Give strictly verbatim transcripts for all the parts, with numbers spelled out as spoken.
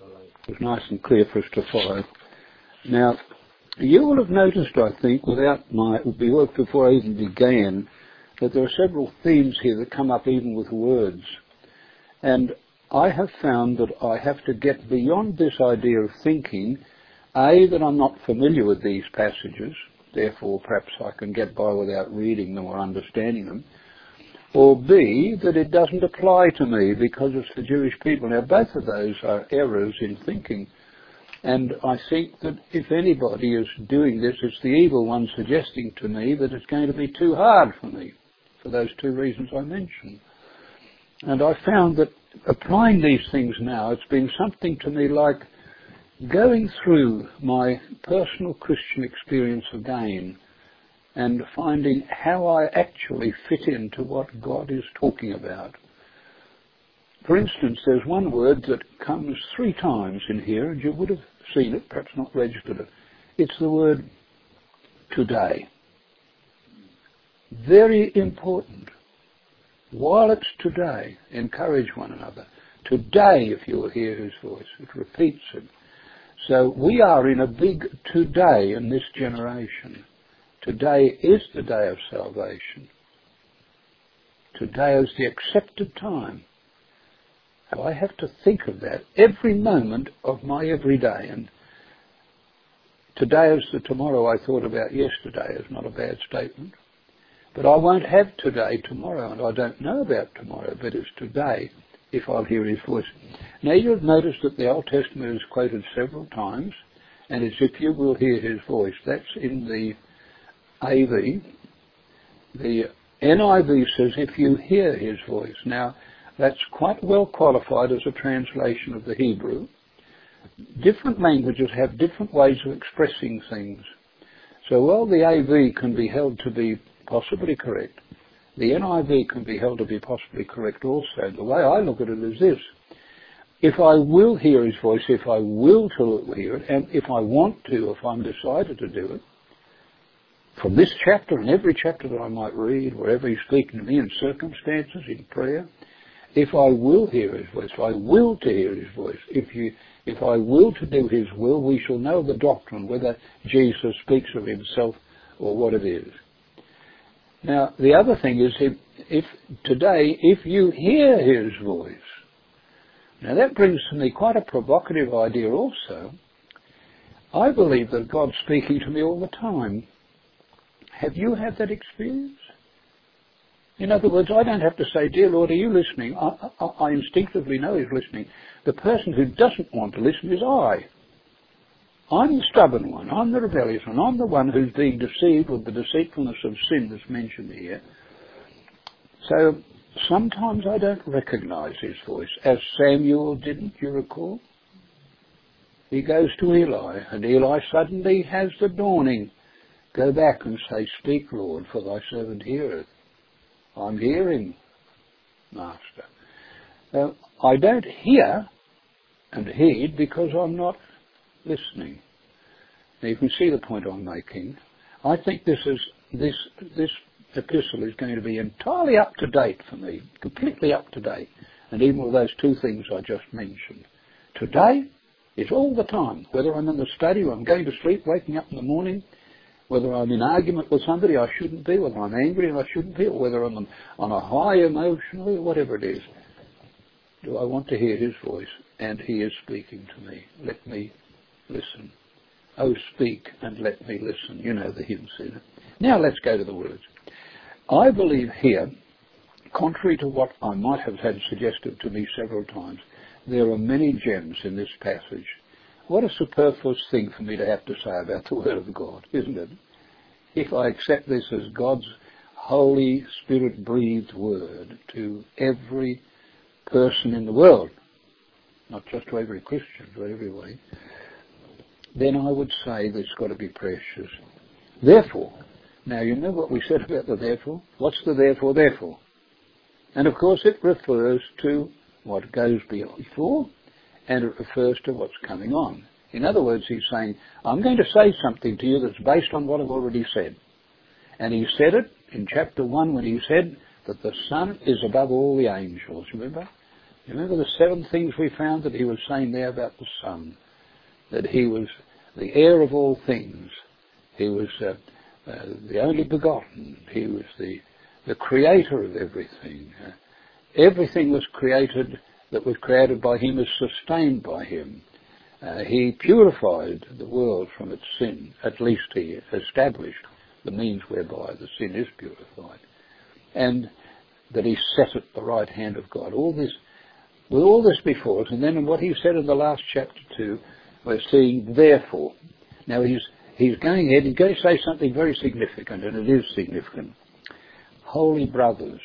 It was nice and clear for us to follow. Now, you will have noticed, I think, without my the work before I even began, that there are several themes here that come up even with words. And I have found that I have to get beyond this idea of thinking, A, that I'm not familiar with these passages, therefore perhaps I can get by without reading them or understanding them, or B, that it doesn't apply to me because it's for Jewish people. Now, both of those are errors in thinking. And I think that if anybody is doing this, it's the evil one suggesting to me that it's going to be too hard for me, for those two reasons I mentioned. And I found that applying these things now, it's been something to me like going through my personal Christian experience again and finding how I actually fit into what God is talking about. For instance, there's one word that comes three times in here, and you would have seen it, perhaps not registered it. It's the word today. Very important. While it's today, encourage one another. Today, if you will hear his voice, it repeats it. So we are in a big today in this generation. Today is the day of salvation. Today is the accepted time. So I have to think of that every moment of my everyday. And today is the tomorrow I thought about yesterday is not a bad statement. But I won't have today tomorrow, and I don't know about tomorrow, but it's today if I'll hear his voice. Now you'll notice that the Old Testament is quoted several times, and it's if you will hear his voice. That's in the A V. The N I V says if you hear his voice. Now that's quite well qualified as a translation of the Hebrew. Different languages have different ways of expressing things. So while the A V can be held to be possibly correct, the N I V can be held to be possibly correct also. The way I look at it is this. If I will hear his voice, if I will to hear it, and if I want to, if I'm decided to do it, from this chapter and every chapter that I might read, wherever he's speaking to me in circumstances, in prayer, if I will hear his voice, if I will to hear his voice, if you, if I will to do his will, we shall know the doctrine, whether Jesus speaks of himself or what it is. Now, the other thing is, if, if today, if you hear his voice, now that brings to me quite a provocative idea also. I believe that God's speaking to me all the time. Have you had that experience? In other words, I don't have to say, dear Lord, are you listening? I, I, I instinctively know he's listening. The person who doesn't want to listen is I. I'm the stubborn one. I'm the rebellious one. I'm the one who's being deceived with the deceitfulness of sin that's mentioned here. So sometimes I don't recognize his voice, as Samuel didn't, you recall? He goes to Eli, and Eli suddenly has the dawning. Go back and say, speak, Lord, for thy servant heareth. I'm hearing, Master. Uh, I don't hear and heed because I'm not listening. Now you can see the point I'm making. I think this is this this epistle is going to be entirely up to date for me, completely up to date, and even with those two things I just mentioned. Today is all the time, whether I'm in the study or I'm going to sleep, waking up in the morning, whether I'm in argument with somebody I shouldn't be, whether I'm angry and I shouldn't be, or whether I'm on a high emotionally, whatever it is. Do I want to hear his voice? And he is speaking to me. Let me listen. Oh, speak and let me listen. You know the hymn said. Now let's go to the words. I believe here, contrary to what I might have had suggested to me several times, there are many gems in this passage. What a superfluous thing for me to have to say about the Word of God, isn't it? If I accept this as God's Holy Spirit-breathed Word to every person in the world, not just to every Christian, but everybody, then I would say that's got to be precious. Therefore, now you know what we said about the therefore? What's the therefore, therefore? And of course it refers to what goes before, and it refers to what's coming on. In other words, he's saying, I'm going to say something to you that's based on what I've already said. And he said it in chapter one when he said that the Son is above all the angels, remember? You remember the seven things we found that he was saying there about the Son? That he was the heir of all things. He was uh, uh, the only begotten. He was the, the creator of everything. Uh, everything was created that was created by him is sustained by him. Uh, he purified the world from its sin. At least he established the means whereby the sin is purified. And that he sat at the right hand of God. All this, with all this before us, and then in what he said in the last chapter two, we're seeing therefore. Now he's he's going ahead, he's going to say something very significant, and it is significant. Holy brothers.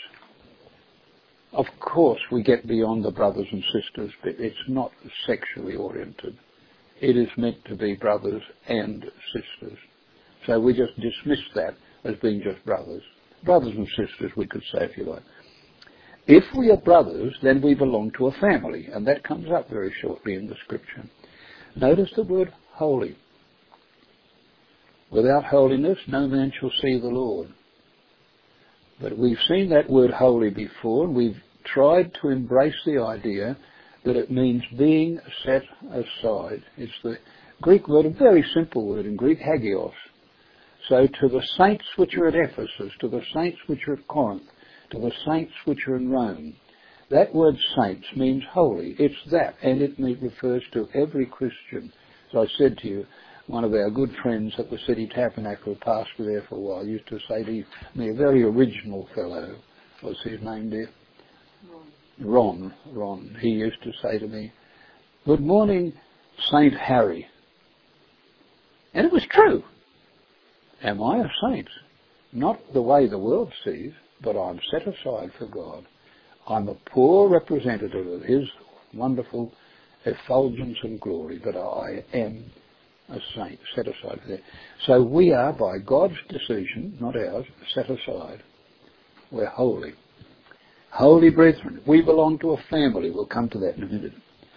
Of course we get beyond the brothers and sisters, but it's not sexually oriented. It is meant to be brothers and sisters. So we just dismiss that as being just brothers. Brothers and sisters, we could say, if you like. If we are brothers, then we belong to a family, and that comes up very shortly in the scripture. Notice the word holy. Without holiness, no man shall see the Lord. But we've seen that word holy before, and we've tried to embrace the idea that it means being set aside. It's the Greek word, a very simple word in Greek, hagios. So to the saints which are at Ephesus, to the saints which are at Corinth, to the saints which are in Rome, that word saints means holy. It's that, and it refers to every Christian. As I said to you, one of our good friends at the City Tabernacle, pastor there for a while, used to say to me, a very original fellow, what's his name there? Ron. Ron. Ron. He used to say to me, "Good morning, Saint Harry." And it was true. Am I a saint? Not the way the world sees, but I'm set aside for God. I'm a poor representative of his wonderful effulgence and glory, but I am a saint, set aside for that. So we are, by God's decision, not ours, set aside. We're holy. Holy brethren. We belong to a family. We'll come to that in a minute.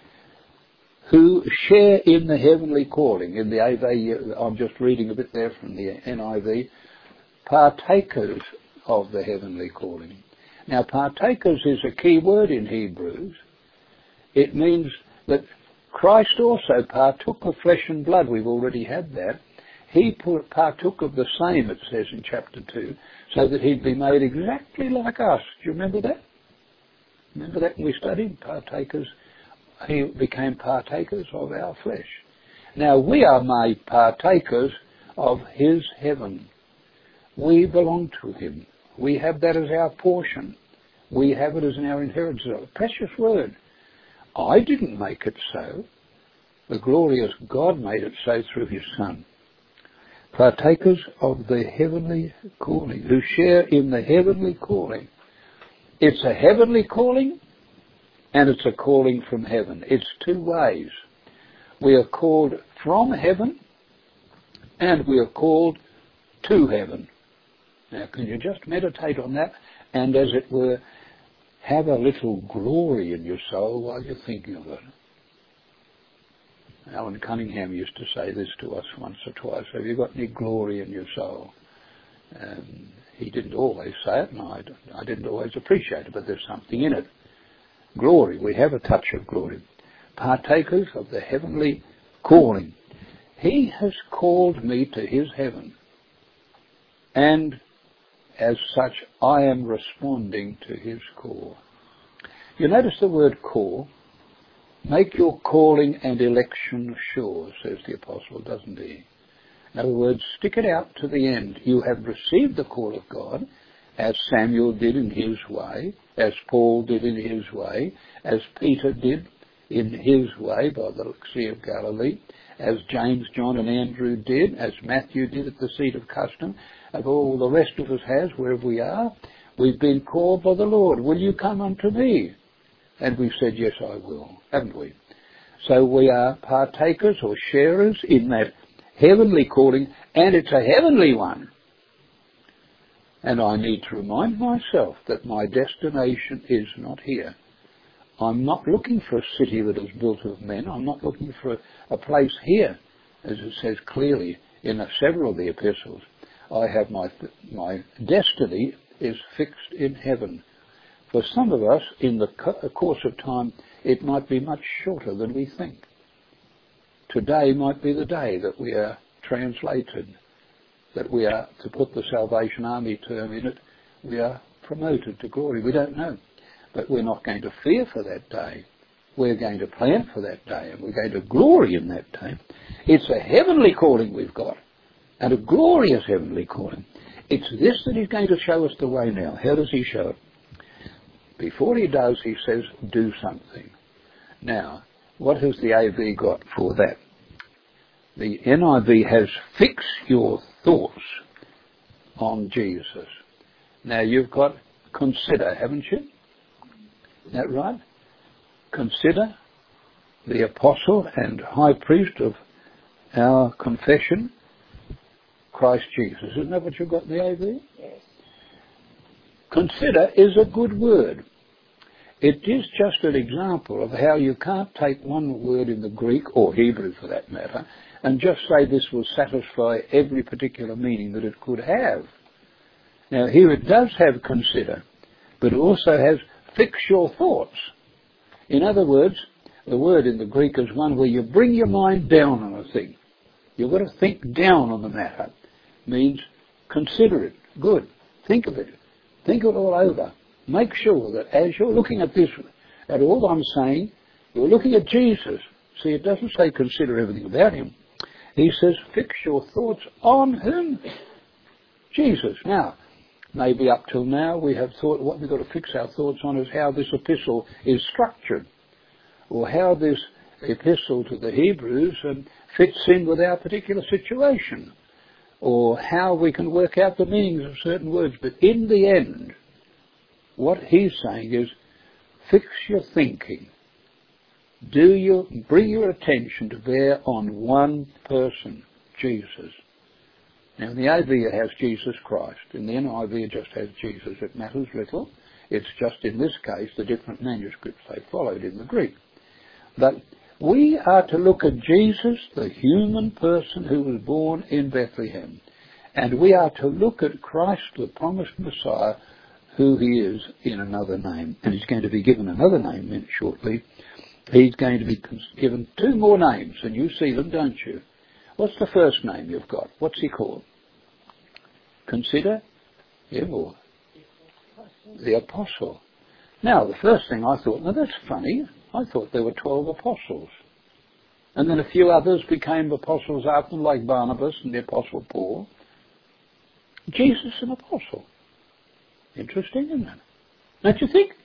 Who share in the heavenly calling. In the A V, I'm just reading a bit there from the N I V. Partakers of the heavenly calling. Now, partakers is a key word in Hebrews. It means that Christ also partook of flesh and blood. We've already had that. He partook of the same, it says in chapter two, so that he'd be made exactly like us. Do you remember that? Remember that when we studied? Partakers. He became partakers of our flesh. Now, we are made partakers of his heaven. We belong to him. We have that as our portion. We have it as our inheritance. A precious word. I didn't make it so. The glorious God made it so through his Son. Partakers of the heavenly calling, who share in the heavenly calling. It's a heavenly calling, and it's a calling from heaven. It's two ways. We are called from heaven, and we are called to heaven. Now, can you just meditate on that, and as it were, have a little glory in your soul while you're thinking of it? Alan Cunningham used to say this to us once or twice. Have you got any glory in your soul? Um, he didn't always say it, and I, I didn't always appreciate it, but there's something in it. Glory. We have a touch of glory. Partakers of the heavenly calling. He has called me to his heaven. And as such, I am responding to his call. You notice the word call. Make your calling and election sure, says the apostle, doesn't he? In other words, stick it out to the end. You have received the call of God, as Samuel did in his way, as Paul did in his way, as Peter did in his way by the Sea of Galilee, as James, John and Andrew did, as Matthew did at the seat of custom, as all the rest of us has, wherever we are. We've been called by the Lord. Will you come unto me? And we've said, yes, I will, haven't we? So we are partakers or sharers in that heavenly calling, and it's a heavenly one. And I need to remind myself that my destination is not here. I'm not looking for a city that is built of men. I'm not looking for a, a place here, as it says clearly in several of the epistles. I have my my destiny is fixed in heaven. For some of us, in the co- course of time, it might be much shorter than we think. Today might be the day that we are translated, that we are, to put the Salvation Army term in it, we are promoted to glory. We don't know. But we're not going to fear for that day. We're going to plan for that day, and we're going to glory in that day. It's a heavenly calling we've got, and a glorious heavenly calling. It's this that he's going to show us the way now. How does he show it? Before he does, he says, do something. Now, what has the A V got for that? The N I V has fix your thoughts on Jesus. Now, you've got consider, haven't you? Is that right? Consider the apostle and high priest of our confession, Christ Jesus. Isn't that what you've got in the A V? Yes. Consider is a good word. It is just an example of how you can't take one word in the Greek, or Hebrew for that matter, and just say this will satisfy every particular meaning that it could have. Now here it does have consider, but it also has fix your thoughts. In other words, the word in the Greek is one where you bring your mind down on a thing. You've got to think down on the matter. Means consider it. Good. Think of it. Think it all over. Make sure that as you're looking at this, at all I'm saying, you're looking at Jesus. See, it doesn't say consider everything about him. He says fix your thoughts on whom? Jesus. Now, maybe up till now we have thought what we've got to fix our thoughts on is how this epistle is structured, or how this epistle to the Hebrews um, fits in with our particular situation, or how we can work out the meanings of certain words. But in the end, what he's saying is, fix your thinking. Do your, bring your attention to bear on one person, Jesus. Now in the A V it has Jesus Christ. In the N I V it just has Jesus. It matters little. It's just in this case the different manuscripts they followed in the Greek. But we are to look at Jesus, the human person who was born in Bethlehem. And we are to look at Christ, the promised Messiah, who he is in another name. And he's going to be given another name shortly. He's going to be given two more names, and you see them, don't you? What's the first name you've got? What's he called? Consider him, or the apostle. Now, the first thing I thought, now that's funny. I thought there were twelve apostles. And then a few others became apostles after them, like Barnabas and the apostle Paul. Jesus, an apostle. Interesting, isn't it? Don't you think?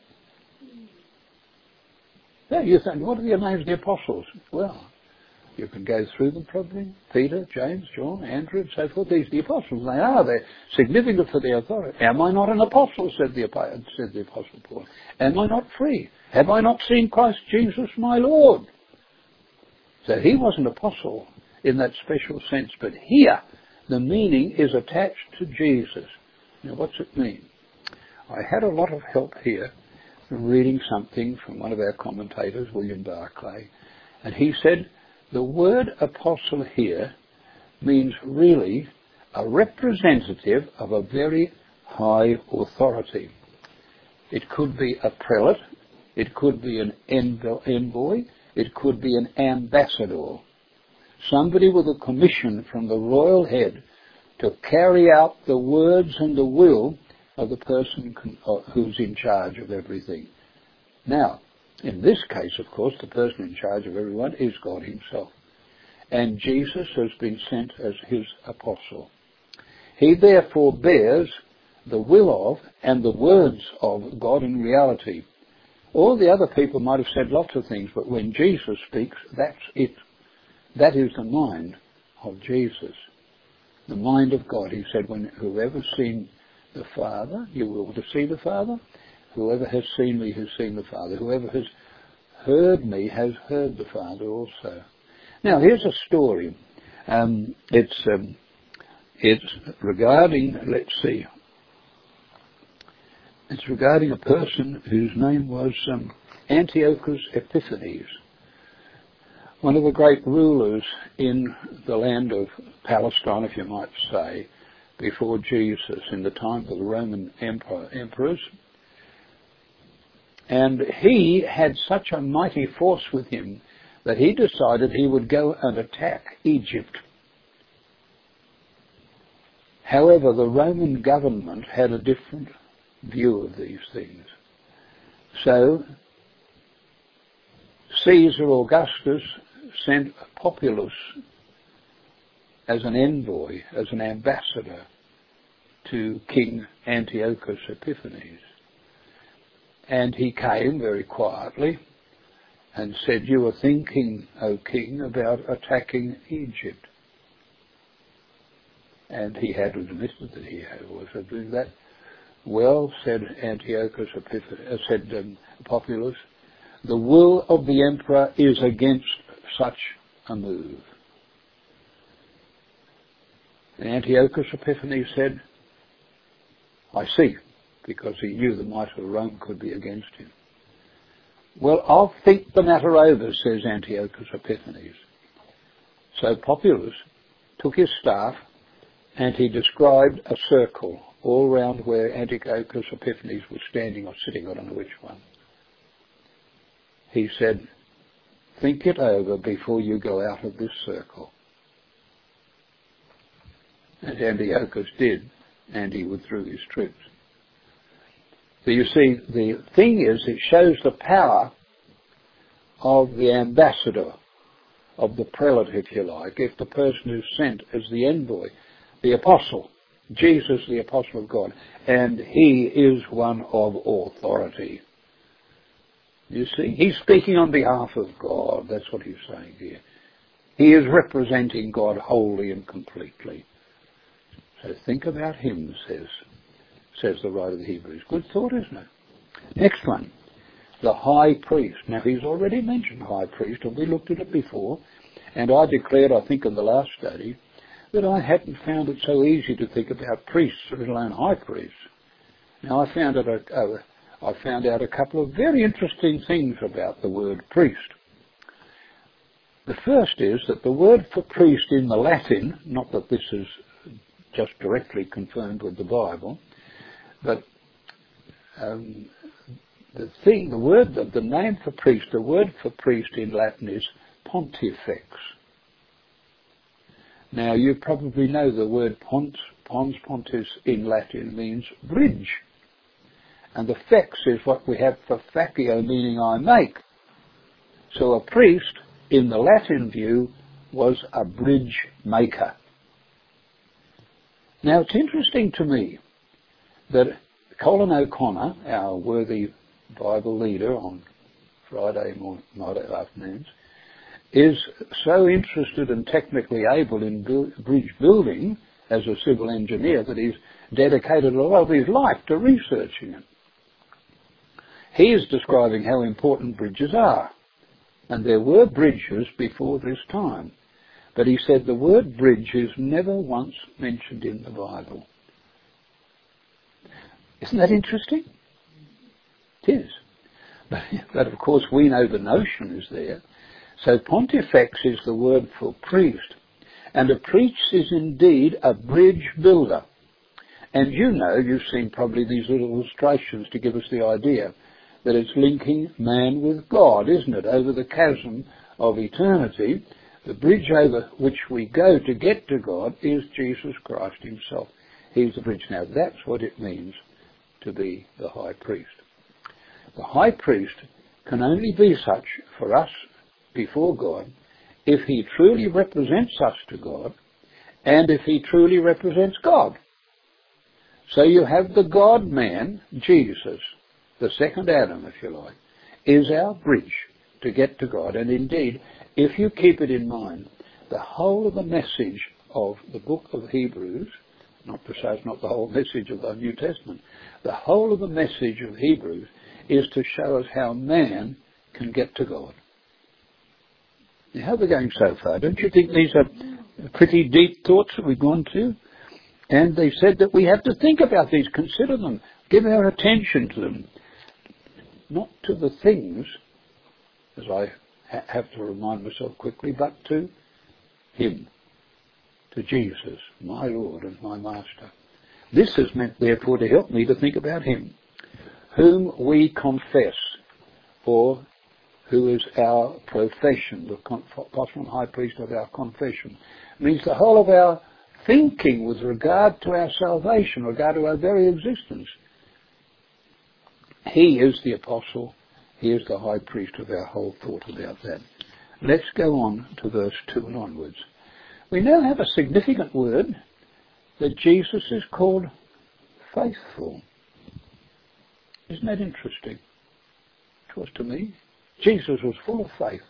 Yeah, you think, what are the names of the apostles? Well, you can go through them probably. Peter, James, John, Andrew, and so forth. These are the apostles. They are. They're significant for their authority. Am I not an apostle, said the, said the apostle Paul. Am I not free? Have I not seen Christ Jesus my Lord? So he was an apostle in that special sense. But here, the meaning is attached to Jesus. Now, what's it mean? I had a lot of help here from reading something from one of our commentators, William Barclay, and he said the word apostle here means really a representative of a very high authority. It could be a prelate, it could be an envoy, it could be an ambassador, somebody with a commission from the royal head to carry out the words and the will of the person who's in charge of everything. Now, in this case, of course, the person in charge of everyone is God himself. And Jesus has been sent as his apostle. He therefore bears the will of and the words of God in reality. All the other people might have said lots of things, but when Jesus speaks, that's it. That is the mind of Jesus. The mind of God. He said, when whoever's seen the Father, you will to see the Father. Whoever has seen me has seen the Father. Whoever has heard me has heard the Father also. Now, here's a story. Um, it's um, it's regarding, let's see, it's regarding a person whose name was um, Antiochus Epiphanes, one of the great rulers in the land of Palestine, if you might say, before Jesus, in the time of the Roman Empire, emperors. And he had such a mighty force with him that he decided he would go and attack Egypt. However, the Roman government had a different view of these things. So, Caesar Augustus sent Populus as an envoy, as an ambassador to King Antiochus Epiphanes. And he came very quietly and said, "You are thinking, O king, about attacking Egypt." And he had admitted that he was doing that. "Well," said Antiochus Epiphanes, uh, said um, Populus, "the will of the emperor is against such a move." And Antiochus Epiphanes said, "I see," because he knew the might of Rome could be against him. "Well, I'll think the matter over," says Antiochus Epiphanes. So Populus took his staff and he described a circle all round where Antiochus Epiphanes was standing or sitting, I don't know which one. He said, "Think it over before you go out of this circle." And Antiochus did, and he withdrew his troops. So you see, the thing is, it shows the power of the ambassador, of the prelate, if you like, if the person who's sent as the envoy, the apostle, Jesus, the apostle of God, and he is one of authority. You see, he's speaking on behalf of God. That's what he's saying here. He is representing God wholly and completely. So think about him, says says the writer of the Hebrews. Good thought, isn't it? Next one, the high priest. Now, he's already mentioned high priest, and we looked at it before, and I declared, I think in the last study, that I hadn't found it so easy to think about priests, let alone high priests. Now, I found, it a, a, I found out a couple of very interesting things about the word priest. The first is that the word for priest in the Latin, not that this is just directly confirmed with the Bible, but um, the thing, the word, the, the name for priest, the word for priest in Latin is pontifex. Now, you probably know the word pons, pons pontis in Latin means bridge. And the fex is what we have for facio, meaning I make. So a priest, in the Latin view, was a bridge maker. Now, it's interesting to me that Colin O'Connor, our worthy Bible leader on Friday morning, afternoons, is so interested and technically able in bu- bridge building as a civil engineer that he's dedicated a lot of his life to researching it. He is describing how important bridges are. And there were bridges before this time. But he said the word bridge is never once mentioned in the Bible. Isn't that interesting? It is. But, but of course we know the notion is there. So pontifex is the word for priest. And a priest is indeed a bridge builder. And you know, you've seen probably these little illustrations to give us the idea that it's linking man with God, isn't it? Over the chasm of eternity, the bridge over which we go to get to God is Jesus Christ himself. He's the bridge. Now that's what it means to be the high priest. The high priest can only be such for us before God if he truly represents us to God and if he truly represents God. So you have the God-man, Jesus, the second Adam, if you like, is our bridge to get to God. And indeed, if you keep it in mind, the whole of the message of the book of Hebrews, not to say it's not the whole message of the New Testament, the whole of the message of Hebrews is to show us how man can get to God. Now, how are we going so far? Don't you think these are pretty deep thoughts that we've gone to? And they said that we have to think about these, consider them, give our attention to them. Not to the things, as I ha- have to remind myself quickly, but to him, to Jesus, my Lord and my Master. This is meant, therefore, to help me to think about him, whom we confess. or who is our profession, the apostle and high priest of our confession. It means the whole of our thinking with regard to our salvation, regard to our very existence. He is the apostle, he is the high priest of our whole thought about that. Let's go on to verse two and onwards. We now have a significant word that Jesus is called faithful. Isn't that interesting? It was to me. Jesus was full of faith.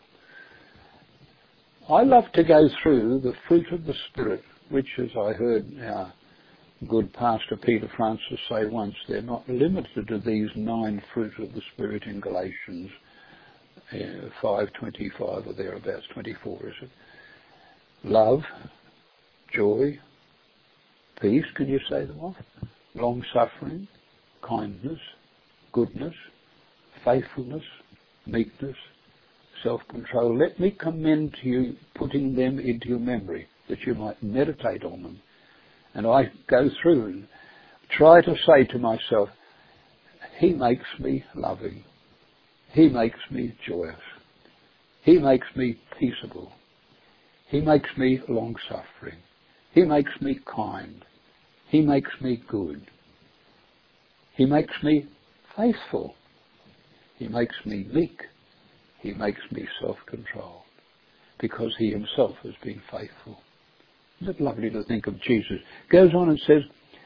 I love to go through the fruit of the Spirit, which, as I heard our good Pastor Peter Francis say once, they're not limited to these nine fruits of the Spirit in Galatians uh, five twenty-five or thereabouts, twenty-four is it? Love, joy, peace, can you say them off? Long-suffering, kindness, goodness, faithfulness, meekness, self-control. Let me commend to you putting them into your memory, that you might meditate on them. And I go through and try to say to myself, he makes me loving. He makes me joyous. He makes me peaceable. He makes me long-suffering. He makes me kind. He makes me good. He makes me faithful. He makes me meek. He makes me self-controlled, because he himself has been faithful. Isn't it lovely to think of Jesus? Goes on and says,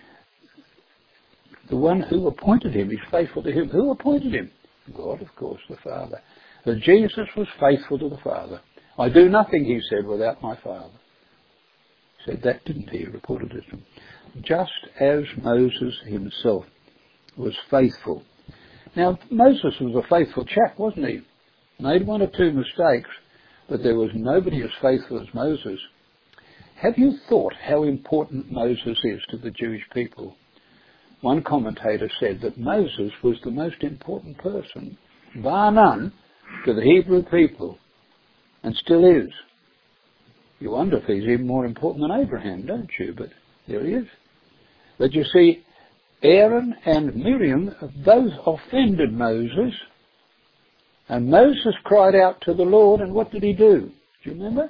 the one who appointed him is faithful to him. Who appointed him? God, of course, the Father. But Jesus was faithful to the Father. I do nothing, he said, without my Father. He said that, didn't he? He reported it to him. Just as Moses himself was faithful. Now, Moses was a faithful chap, wasn't he? Made one or two mistakes, but there was nobody as faithful as Moses. Have you thought how important Moses is to the Jewish people? One commentator said that Moses was the most important person, bar none, to the Hebrew people, and still is. You wonder if he's even more important than Abraham, don't you? But there he is. But you see, Aaron and Miriam both offended Moses, and Moses cried out to the Lord, and what did he do? Do you remember?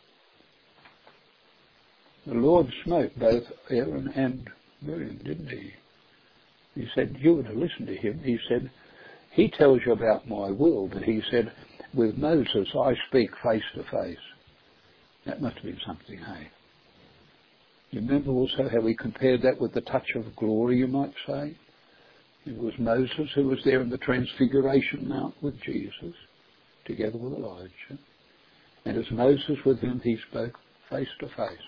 The Lord smote both Aaron and Miriam, didn't he? He said, you were to listen to him. He said, he tells you about my will, but he said, with Moses I speak face to face. That must have been something, hey? You remember also how we compared that with the touch of glory, you might say? It was Moses who was there in the Transfiguration Mount with Jesus, together with Elijah. And as Moses with him, he spoke face to face.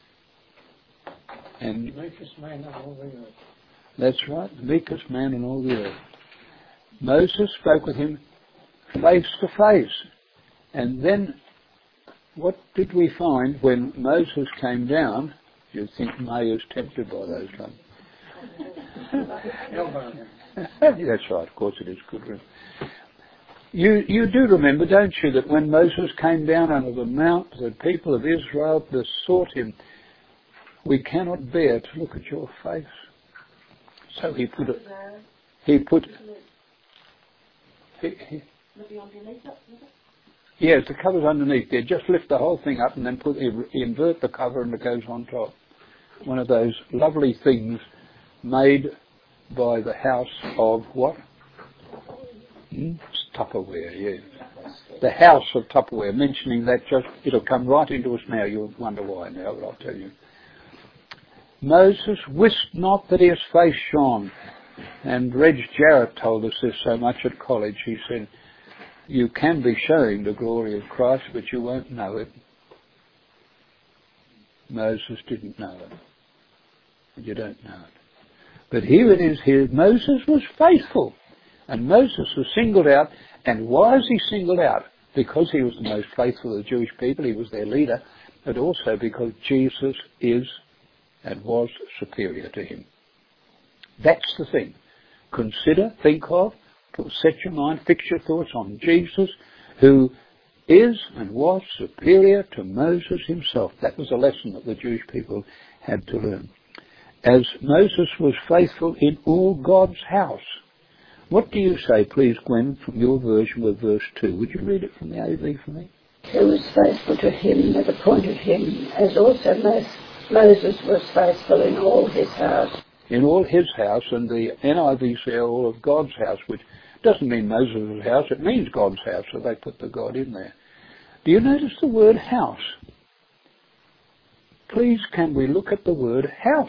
And the meekest man in all the earth. That's right, the meekest man in all the earth. Moses spoke with him face to face. And then, what did we find when Moses came down? You'd think May is tempted by those ones. That's right, of course it is good. You you do remember, don't you, that when Moses came down out of the mount, the people of Israel besought him, we cannot bear to look at your face. So he put it. He put. He, he, yes, the cover's underneath there. Just lift the whole thing up and then put invert the cover and it goes on top. One of those lovely things made by the house of what? Hmm? Tupperware, yes. The house of Tupperware. Mentioning that, just it'll come right into us now. You'll wonder why now, but I'll tell you. Moses wist not that his face shone. And Reg Jarrett told us this so much at college. He said, you can be showing the glory of Christ, but you won't know it. Moses didn't know it. You don't know it. But here it is here. Moses was faithful. And Moses was singled out. And why is he singled out? Because he was the most faithful of the Jewish people. He was their leader. But also because Jesus is and was superior to him. That's the thing. Consider, think of, set your mind, fix your thoughts on Jesus, who is and was superior to Moses himself. That was a lesson that the Jewish people had to learn. As Moses was faithful in all God's house. What do you say, please, Gwen, from your version with verse two? Would you read it from the A V for me? Who was faithful to him that appointed him, as also Moses was faithful in all his house. In all his house, and the N I V say all of God's house, which doesn't mean Moses' house, it means God's house, so they put the God in there. Do you notice the word house? Please, can we look at the word house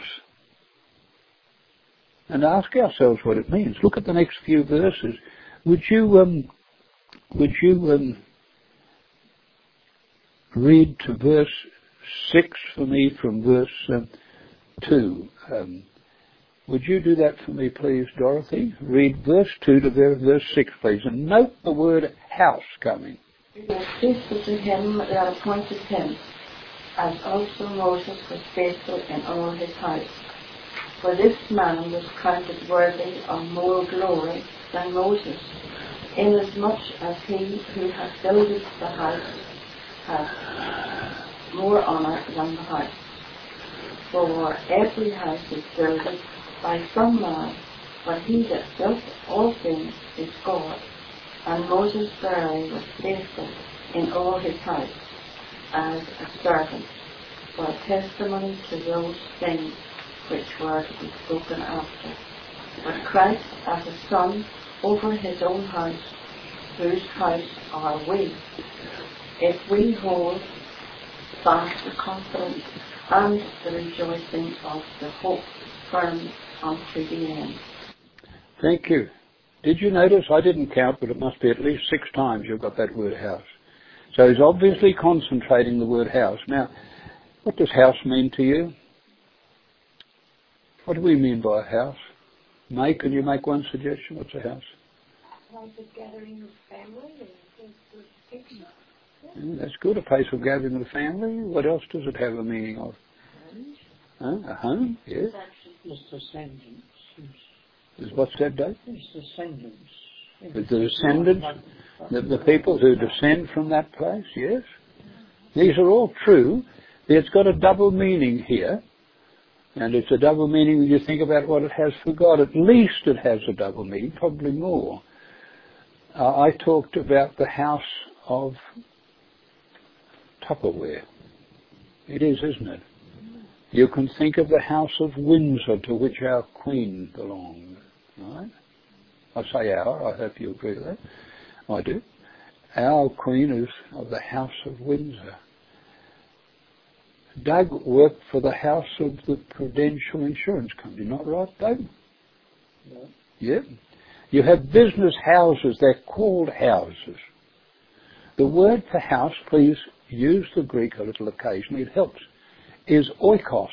and ask ourselves what it means? Look at the next few verses. Would you, um, would you um, read to verse six for me from verse um, two? Um, would you do that for me, please, Dorothy? Read verse two to verse six, please, and note the word house coming. He was faithful to him that appointed him, as also Moses was faithful in all his house. For this man was counted worthy of more glory than Moses, inasmuch as he who hath builded the house hath more honour than the house. For every house is builded by some man, but he that built all things is God. And Moses verily was faithful in all his house, as a servant, for a testimony to those things which were to be spoken after. But Christ as a son over his own house, whose house are we, if we hold fast the confidence and the rejoicing of the hope firm unto the end. Thank you. Did you notice? I didn't count, but it must be at least six times you've got that word house. So he's obviously concentrating the word house. Now, what does house mean to you? What do we mean by a house? May, can you make one suggestion? What's a house? A place of gathering of family and things to picnic. Yeah, that's good, a place of gathering of the family. What else does it have a meaning of? Home. Huh? A home, yes. It's descendants. Is what's that, Dave? It's descendants. The descendants, the, the people who descend from that place, yes. These are all true. It's got a double meaning here. And it's a double meaning when you think about what it has for God. At least it has a double meaning, probably more. Uh, I talked about the house of Tupperware. It is, isn't it? You can think of the house of Windsor to which our Queen belonged. Right? I say our, I hope you agree with that. I do. Our Queen is of the house of Windsor. Doug worked for the house of the Prudential Insurance Company, not right, Doug? No. Yeah. You have business houses, they're called houses. The word for house, please use the Greek a little occasionally, it helps, is oikos,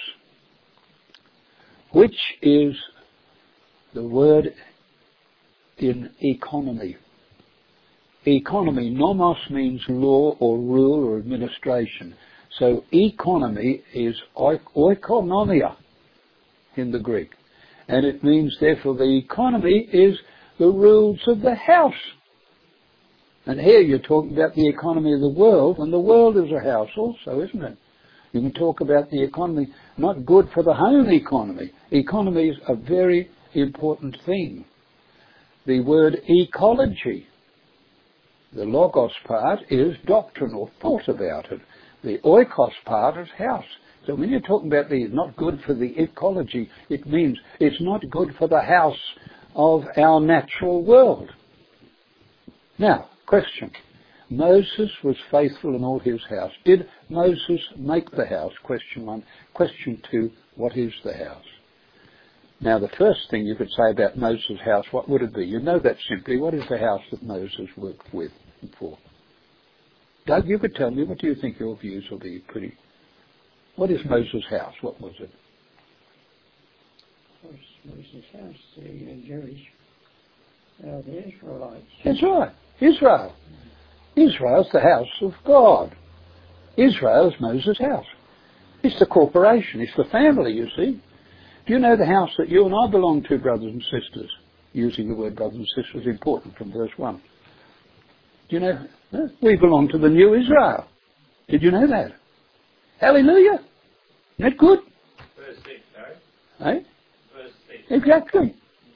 which is the word in economy. Economy, nomos means law or rule or administration. So economy is oikonomia in the Greek. And it means, therefore, the economy is the rules of the house. And here you're talking about the economy of the world, and the world is a house also, isn't it? You can talk about the economy, not good for the home economy. Economy is a very important thing. The word ecology, the logos part, is doctrine or thought about it. The oikos part is house. So when you're talking about the not good for the ecology, it means it's not good for the house of our natural world. Now, question. Moses was faithful in all his house. Did Moses make the house? Question one. Question two, what is the house? Now, the first thing you could say about Moses' house, what would it be? You know that simply. What is the house that Moses worked with and for? Doug, you could tell me. What do you think your views will be? Pretty. What is Moses' house? What was it? Of course, Moses' house, the uh, Jewish, uh, the Israelites. That's right. Israel. Israel's the house of God. Israel's Moses' house. It's the corporation. It's the family, you see. Do you know the house that you and I belong to, brothers and sisters? Using the word brothers and sisters is important from verse one. Do you know? We belong to the new Israel. Did you know that? Hallelujah. Isn't that good? Verse six, sorry. Eh? Verse six. Exactly.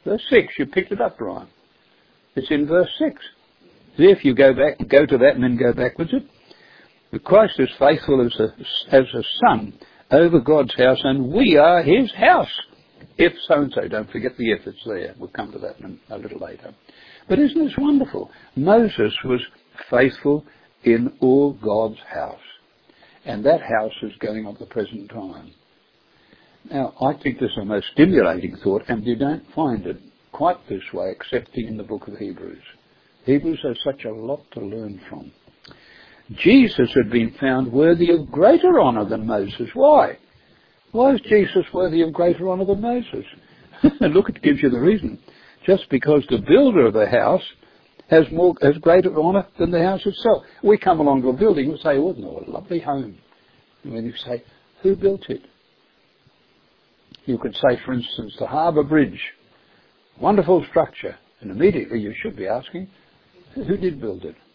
Verse six, you picked it up, Brian. It's in verse six. See, if you go back, go to that and then go backwards it. Christ is faithful as a, as a son over God's house, and we are his house. If so-and-so, don't forget the if, it's there. We'll come to that in a little later. But isn't this wonderful? Moses was faithful in all God's house. And that house is going on at the present time. Now, I think this is a most stimulating thought, and you don't find it quite this way except in the book of Hebrews. Hebrews has such a lot to learn from. Jesus had been found worthy of greater honour than Moses. Why? Why is Jesus worthy of greater honour than Moses? Look, it gives you the reason. Just because the builder of the house has more, has greater honour than the house itself. We come along to a building and say, oh, no, a lovely home. And when you say, who built it? You could say, for instance, the Harbour Bridge. Wonderful structure. And immediately you should be asking, who did build it?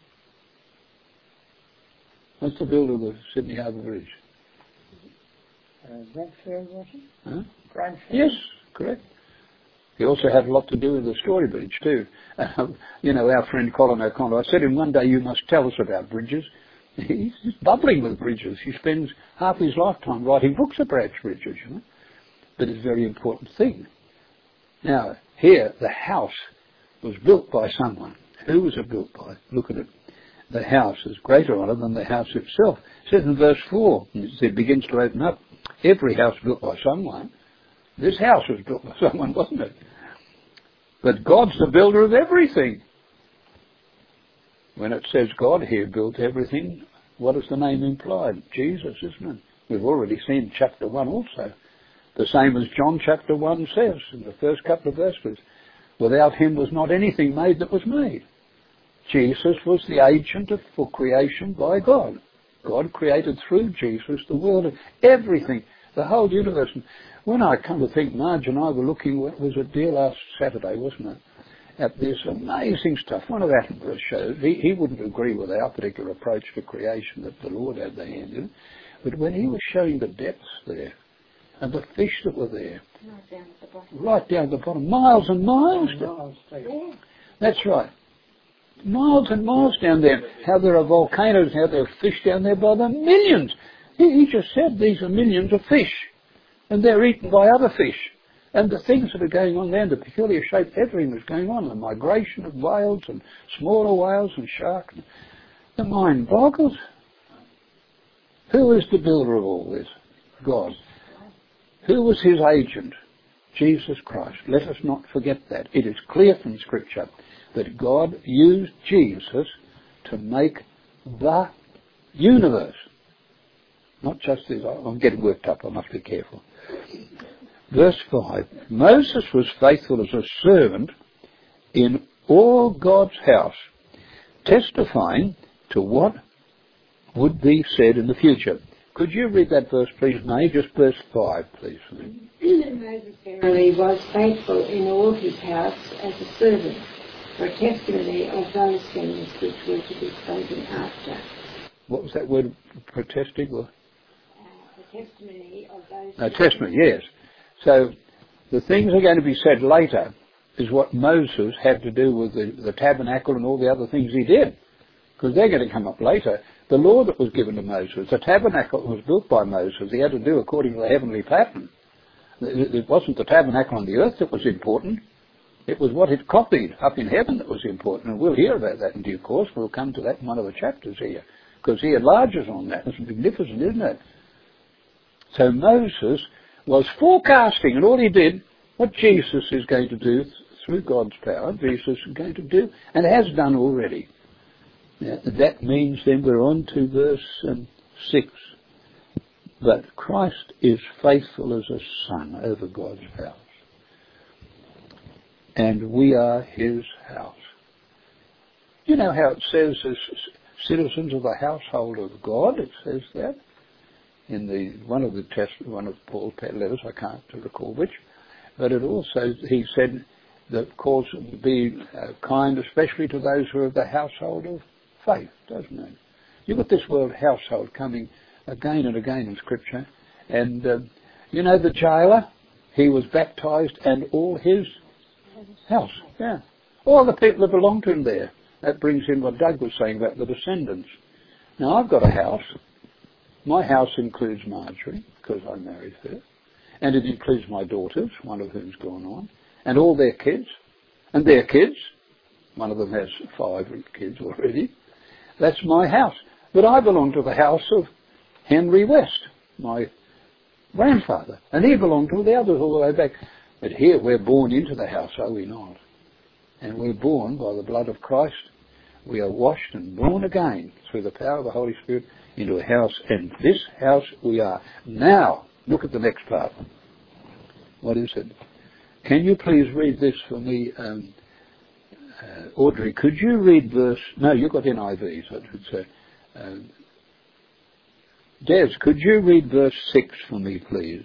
What's the builder of the Sydney Harbour Bridge? Uh, Bradfield, was it? Huh? Bradfield. Yes, correct. He also had a lot to do with the Story Bridge too. Uh, you know, our friend Colin O'Connor, I said to him one day, you must tell us about bridges. He's bubbling with bridges. He spends half his lifetime writing books about bridges, you know. But it's a very important thing. Now, here, the house was built by someone. Who was it built by? Look at it. The house is greater honour than the house itself. It says in verse four, it begins to open up. Every house built by someone. This house was built by someone, wasn't it? But God's the builder of everything. When it says God here built everything, what is the name implied? Jesus, isn't it? We've already seen chapter one also. The same as John chapter one says in the first couple of verses. Without him was not anything made that was made. Jesus was the agent of, for creation by God. God created through Jesus the world, everything, the whole universe. And when I come to think, Marge and I were looking, it was a dear last Saturday, wasn't it, at this amazing stuff. One of Attenborough's shows, he, he wouldn't agree with our particular approach to creation that the Lord had the hand in. But when he was showing the depths there, and the fish that were there, Right down at the bottom. right down at the bottom, miles and miles. Miles, Yeah. That's right. Miles and miles down there. How there are volcanoes, how there are fish down there by the millions. He, he just said these are millions of fish. And they're eaten by other fish. And the things that are going on there, the peculiar shape, everything that's going on, the migration of whales and smaller whales and sharks. The mind boggles. Who is the builder of all this? God. Who was his agent? Jesus Christ. Let us not forget that. It is clear from Scripture that God used Jesus to make the universe. Not just this. I'm getting worked up. I must be careful. Verse five. Moses was faithful as a servant in all God's house, testifying to what would be said in the future. Could you read that verse, please, May? Just verse five, please. Moses verily was faithful in all his house as a servant, for a testimony of those things which were to be spoken after. What was that word, protesting? Or? Uh, the testimony of those No, testimony, yes. So the things that are going to be said later is what Moses had to do with the, the tabernacle and all the other things he did, because they're going to come up later. The law that was given to Moses, the tabernacle was built by Moses. He had to do according to the heavenly pattern. It wasn't the tabernacle on the earth that was important. It was what it copied up in heaven that was important. And we'll hear about that in due course. We'll come to that in one of the chapters here, because he enlarges on that. It's magnificent, isn't it? So Moses was forecasting, and all he did, what Jesus is going to do through God's power, Jesus is going to do, and has done already. Now, that means then we're on to verse um, six. But Christ is faithful as a son over God's house. And we are his house. You know how it says as citizens of the household of God? It says that in the one of the test, one of Paul's letters, I can't recall which. But it also, he said, that calls to be uh, kind, especially to those who are of the household of faith, doesn't it? You've got this word household coming again and again in Scripture. And, uh, you know, the jailer, he was baptised and all his House, yeah. All the people that belong to him there. That brings in what Doug was saying about the descendants. Now, I've got a house. My house includes Marjorie, because I married her. And it includes my daughters, one of whom's gone on, and all their kids, and their kids. One of them has five kids already. That's my house. But I belong to the house of Henry West, my grandfather. And he belonged to the others all the way back. But here we're born into the house, are we not? And we're born by the blood of Christ. We are washed and born again through the power of the Holy Spirit into a house. And this house we are. Now, look at the next part. What is it? Can you please read this for me, um, uh, Audrey? Could you read verse... No, you've got N I V, so I should say. Um, Des, could you read verse six for me, please?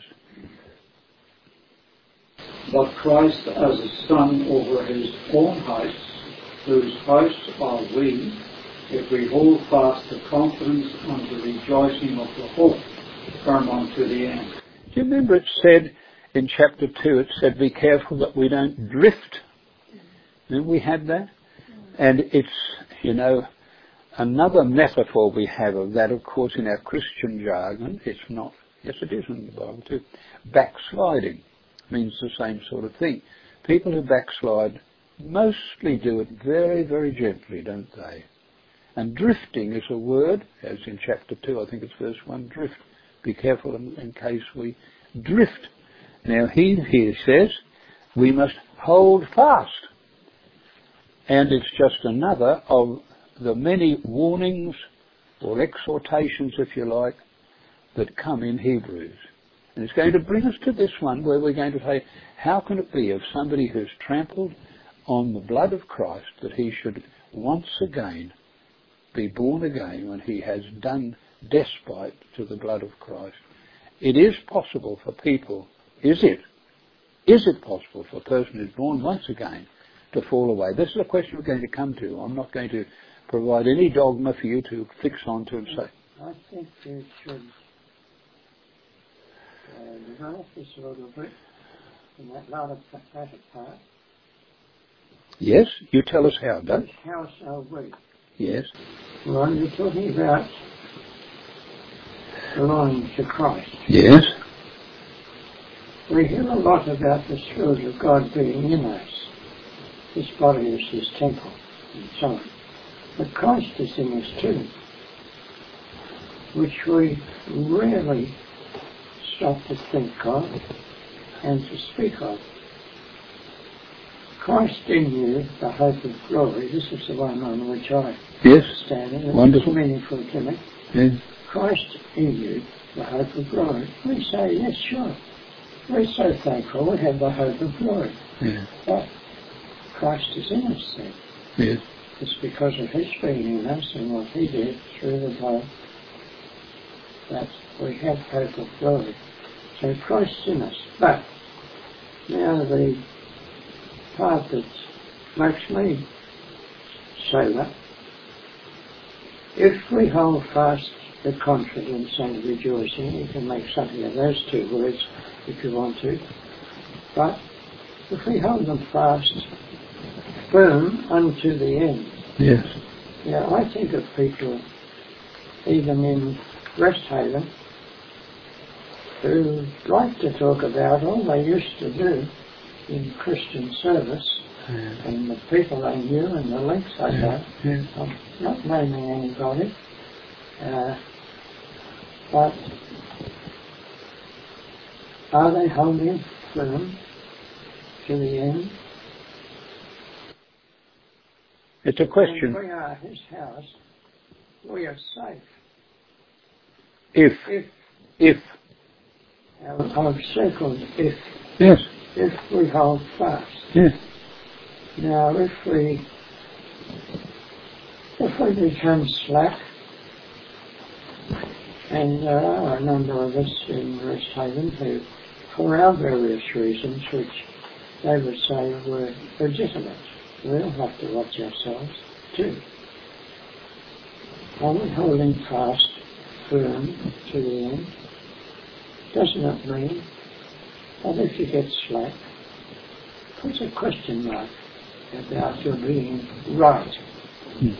But Christ as a son over his own house, whose house are we, if we hold fast the confidence and the rejoicing of the hope firm unto the end. Do you remember it said in chapter two, it said, be careful that we don't drift. Didn't we have that? And it's, you know, another metaphor we have of that, of course, in our Christian jargon. It's not, yes it is in the Bible too, backsliding. Means the same sort of thing. People who backslide mostly do it very, very gently, don't they? And drifting is a word, as in chapter two, I think it's verse one, drift. Be careful in, in case we drift. Now he here says we must hold fast. And it's just another of the many warnings or exhortations, if you like, that come in Hebrews. And it's going to bring us to this one where we're going to say, how can it be of somebody who's trampled on the blood of Christ that he should once again be born again when he has done despite to the blood of Christ? It is possible for people, is it? Is it possible for a person who's born once again to fall away? This is a question we're going to come to. I'm not going to provide any dogma for you to fix onto and say. I think you should uh, develop this a little bit in that latter part. Yes, you tell us how, Doug. Which house are we? Yes. Well, you're talking about belonging to Christ. Yes. We hear a lot about the Spirit of God being in us. This body is his temple, and so on. But Christ is in us too, which we rarely stop to think of and to speak of. Christ in you, the hope of glory. This is the one on which I yes. stand. It's Wonderful. meaningful to me. Yes. Christ in you, the hope of glory. We say, yes, sure. We're so thankful we have the hope of glory. Yes. But Christ is in us then. Yes. It's because of his being in us and what he did through the blood that we have hope of glory. So Christ's in us. But now the part that makes me say that, if we hold fast the confidence and rejoicing, you can make something of those two words if you want to, but if we hold them fast, firm unto the end. Yes. Yeah, I think of people, even in Resthaven, who like to talk about all they used to do in Christian service, yeah. and the people they knew and the links they yeah. had. Yeah. I'm not naming anybody, uh, but are they holding firm to the end? It's a question. When we are his house, we are safe. If. If. If. I've circled if. Yes. If we hold fast. Yes. Now, if we, if we become slack, and there are a number of us in Resthaven who, for our various reasons, which they would say were legitimate, we'll have to watch ourselves too. Are we holding fast, firm to the end? Does not mean that if you get slack, It's a question mark about your being right. Mm.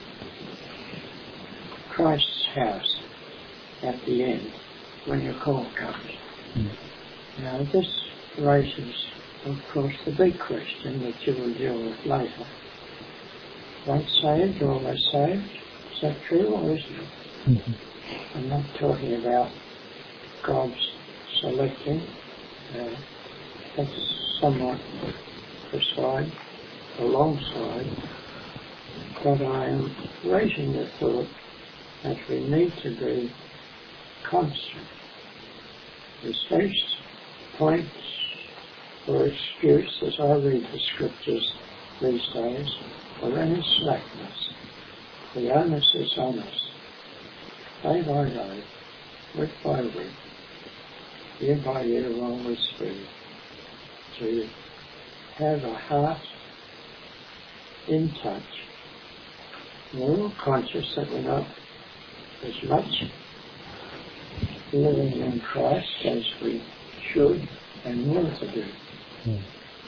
Christ's house at the end, when your call comes. Mm. Now this raises, of course, the big question that you will deal with later. Once saved, always saved. Is that true or isn't it? Mm-hmm. I'm not talking about God's selecting. Uh, that's somewhat beside, alongside. But I am raising the thought that we need to be constant. His first points or excuse, as I read the scriptures these days, are in his slackness. The onus is on us, day by day, week by week, year by year, along with speed, to have a heart in touch. We're all conscious that we're not as much living in Christ as we should and want to do. Mm.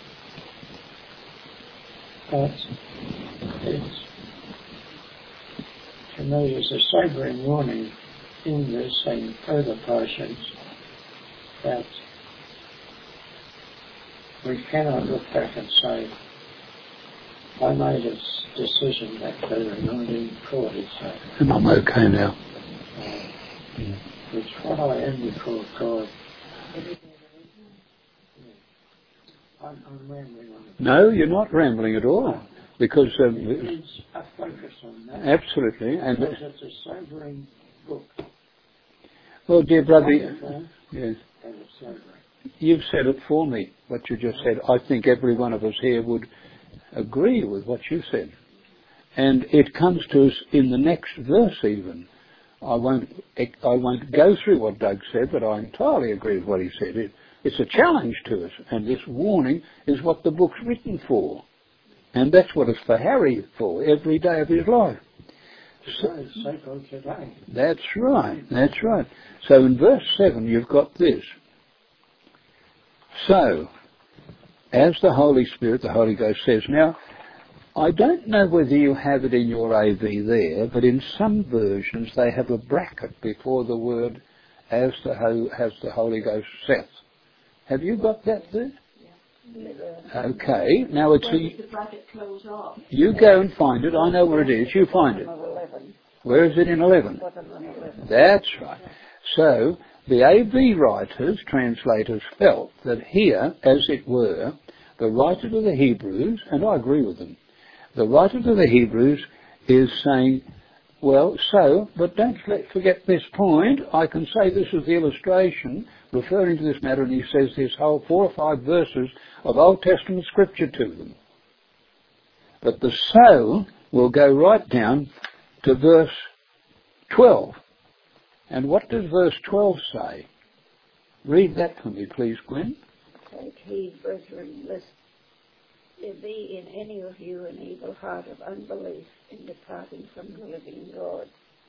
But it's, to me, there's a sobering warning in this and further portions that we cannot look back and say, I made a decision back there in nineteen forty, so And I'm okay now. uh, mm. It's what I am before God. I'm, I'm rambling on it. No, you're not rambling at all. Because... Um, It needs a focus on that. absolutely. And Because it's a sobering book. well, dear brother, Wonderful, yes, and it's sobering. you've said it for me, what you just said. I think every one of us here would agree with what you said. And it comes to us in the next verse even. I won't, I won't go through what Doug said, but I entirely agree with what he said. It, it's a challenge to us, and this warning is what the book's written for. And that's what it's for Harry for, every day of his life. So, so today. That's right, that's right. So in verse seven you've got this. So, as the Holy Spirit, the Holy Ghost says, now, I don't know whether you have it in your A V there, but in some versions they have a bracket before the word as the, Ho- as the Holy Ghost saith. Have you got that there? Yeah. Okay, now it's... Where does the bracket close off? You go and find it. I know where it is. You find it. Where is it in eleven? That's right. So, the A V writers, translators, felt that here, as it were, the writer to the Hebrews, and I agree with them, the writer to the Hebrews is saying, well, so, but don't let, forget this point. I can say this is the illustration, referring to this matter, and he says this whole four or five verses of Old Testament scripture to them. But the so will go right down to verse twelve. And what does verse twelve say? Read that for me, please, Gwen. Take heed, brethren, lest there be in any of you an evil heart of unbelief in departing from the living God.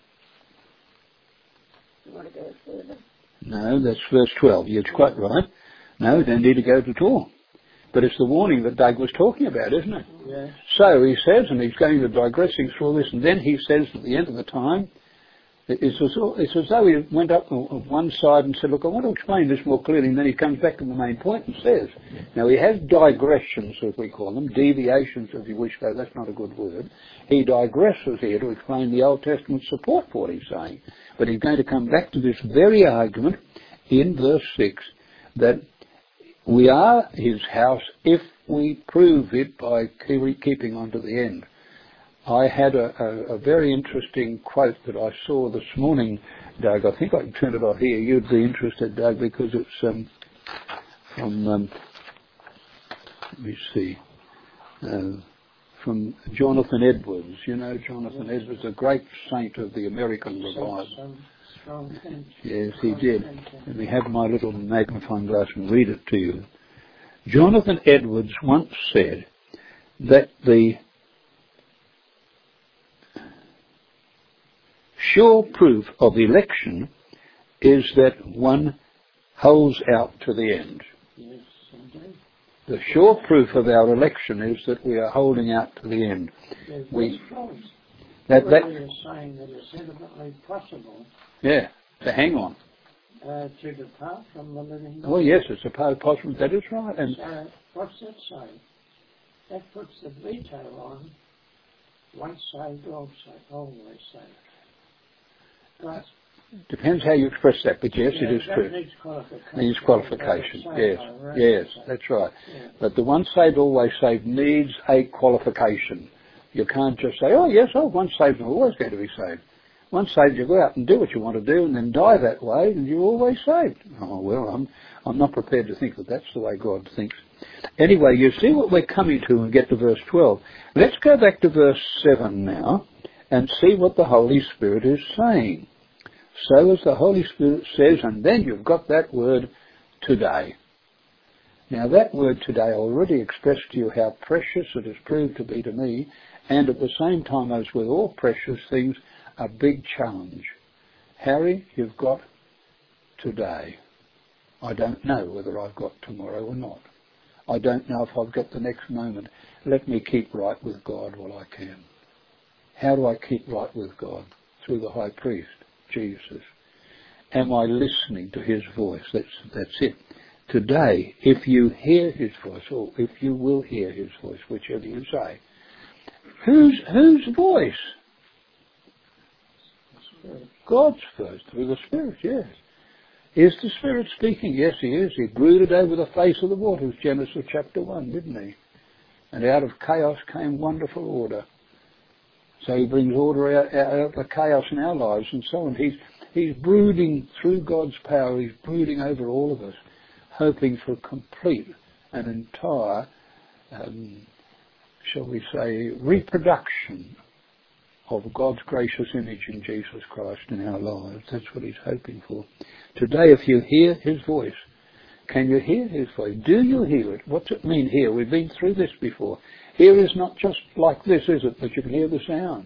You want to go further? No, that's verse twelve. You're quite right. No, we don't need to go to it all. But it's the warning that Doug was talking about, isn't it? Yeah. So he says, and he's going to digressing through all this, and then he says at the end of the time, it's as, it's as though he went up on one side and said, look, I want to explain this more clearly, and then he comes back to the main point and says, now he has digressions, as we call them, deviations, if you wish, though that's not a good word. He digresses here to explain the Old Testament support for what he's saying. But he's going to come back to this very argument in verse six, that we are his house if we prove it by keeping on to the end. I had a, a, a very interesting quote that I saw this morning, Doug. I think I can turn it off here. You'd be interested, Doug, because it's um, from, um, let me see, uh, from Jonathan Edwards. You know Jonathan Edwards, a great saint of the American revival. Yes, he did. Let me have my little magnifying glass and read it to you. Jonathan Edwards once said that the sure proof of election is that one holds out to the end. Yes, indeed. The sure proof of our election is that we are holding out to the end. There's We, choice. that, that, Everybody is saying that it's evidently possible yeah, to hang on. uh, to depart from the living God. Oh yes, it's a part of possible. That is right. And So what's that say? That puts the veto on once saved, always saved, always saved. Right. depends how you express that, but yes, Yeah, it is that true. needs qualification. Needs qualification. Saved, Yes, I reckon yes, so. that's right. Yeah. But the once saved, always saved needs a qualification. You can't just say, oh yes, oh, once saved, I'm always going to be saved. Once saved, you go out and do what you want to do and then die that way and you're always saved. Oh, well, I'm, I'm not prepared to think that that's the way God thinks. Anyway, you see what we're coming to and get to verse twelve. Let's go back to verse seven now and see what the Holy Spirit is saying. So as the Holy Spirit says, and then you've got that word today. Now that word today I already expressed to you how precious it has proved to be to me, and at the same time, as with all precious things, a big challenge. Harry, you've got today. I don't know whether I've got tomorrow or not. I don't know if I've got the next moment. Let me keep right with God while I can. How do I keep right with God? Through the high priest, Jesus. Am I listening to his voice? That's, that's it. Today, if you hear his voice, or if you will hear his voice, whichever you say, whose, whose voice? God's first, through the Spirit, yes. Is the Spirit speaking? Yes, he is. He brooded over the face of the waters, Genesis chapter one, didn't he? And out of chaos came wonderful order. So he brings order out, out of the chaos in our lives and so on. He's, he's brooding through God's power. He's brooding over all of us, hoping for complete and entire, um, shall we say, reproduction of God's gracious image in Jesus Christ in our lives. That's what he's hoping for. Today, if you hear his voice, can you hear his voice? Do you hear it? What's it mean hear? We've been through this before. Hear is not just like this, is it? That you can hear the sound.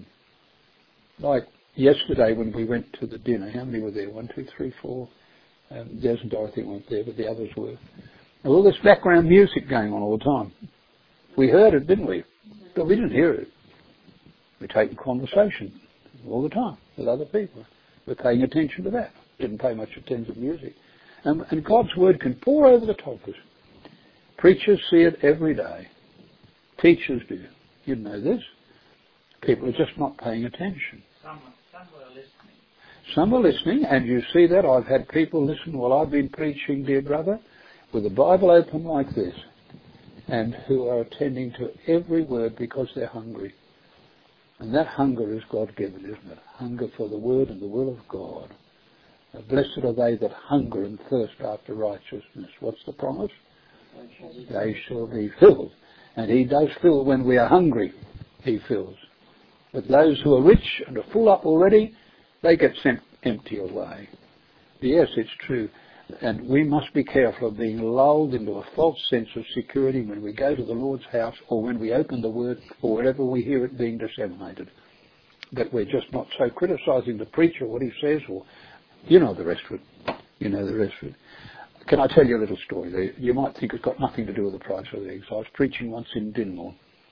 Like yesterday when we went to the dinner, how many were there? One, two, three, four. Um, Des and Dorothy weren't there, but the others were. And all this background music going on all the time. We heard it, didn't we? But we didn't hear it. We're taking conversation all the time with other people. We're paying attention to that. Didn't pay much attention to music. And, and God's word can pour over the top of us. Preachers see it every day. Teachers do. You know this. People are just not paying attention. Some, some are listening. Some are listening, and you see that. I've had people listen while I've been preaching, dear brother, with the Bible open like this, and who are attending to every word because they're hungry. And that hunger is God-given, isn't it? Hunger for the word and the will of God. Now, blessed are they that hunger and thirst after righteousness. What's the promise? They shall be filled. And he does fill when we are hungry. He fills. But those who are rich and are full up already, they get sent empty away. Yes, it's true. And we must be careful of being lulled into a false sense of security when we go to the Lord's house or when we open the Word or wherever we hear it being disseminated. That we're just not so criticising the preacher, what he says, or you know the rest of it. You know the rest of it. Can I tell you a little story? You might think it's got nothing to do with the price of the eggs. I was preaching once in Dinmore,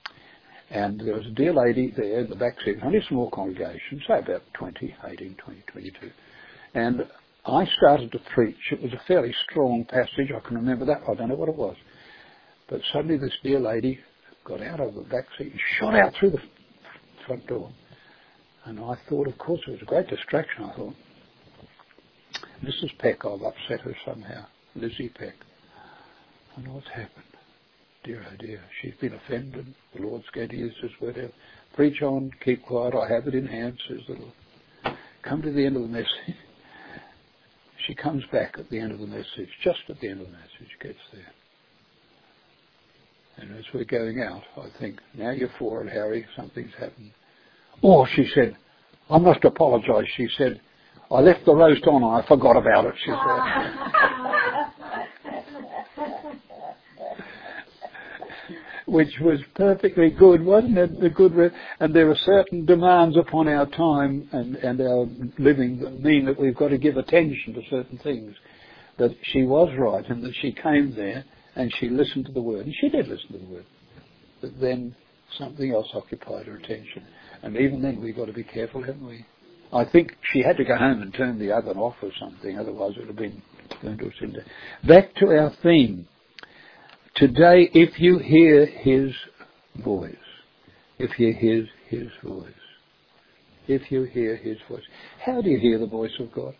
and there was a dear lady there in the back seat, only a small congregation, say about twenty, eighteen, twenty, twenty-two. And I started to preach. It was a fairly strong passage. I can remember that. I don't know what it was. But suddenly this dear lady got out of the back seat and shot out through the front door. And I thought, of course, it was a great distraction. I thought, Missus Peck, I've upset her somehow. Lizzie Peck. I know what's happened. Dear, oh dear. She's been offended. The Lord's going to use this word. Preach on, keep quiet. I have it in hand, says the Lord. Come to the end of the message. She comes back at the end of the message, just at the end of the message, gets there. And as we're going out, I think, now you're for it, Harry, something's happened. Oh, she said, I must apologise. She said, I left the roast on and I forgot about it, she said. Which was perfectly good, wasn't it? The good, re- and there are certain demands upon our time and, and our living that mean that we've got to give attention to certain things. But she was right in that she came there and she listened to the word, and she did listen to the word. But then something else occupied her attention. And even then we've got to be careful, haven't we? I think she had to go home and turn the oven off or something, otherwise it would have been turned to a cinder. Back to our theme. Today, if you hear his voice, if you hear his voice, if you hear his voice, how do you hear the voice of God?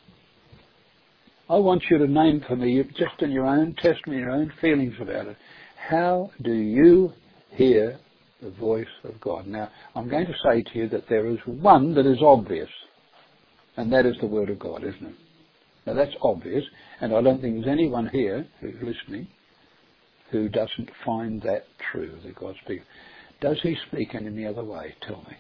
I want you to name for me, just in your own testimony, your own feelings about it, how do you hear the voice of God? Now, I'm going to say to you that there is one that is obvious, and that is the Word of God, isn't it? Now, that's obvious, and I don't think there's anyone here who's listening who doesn't find that true, that God speaks. Does he speak in any other way? Tell me.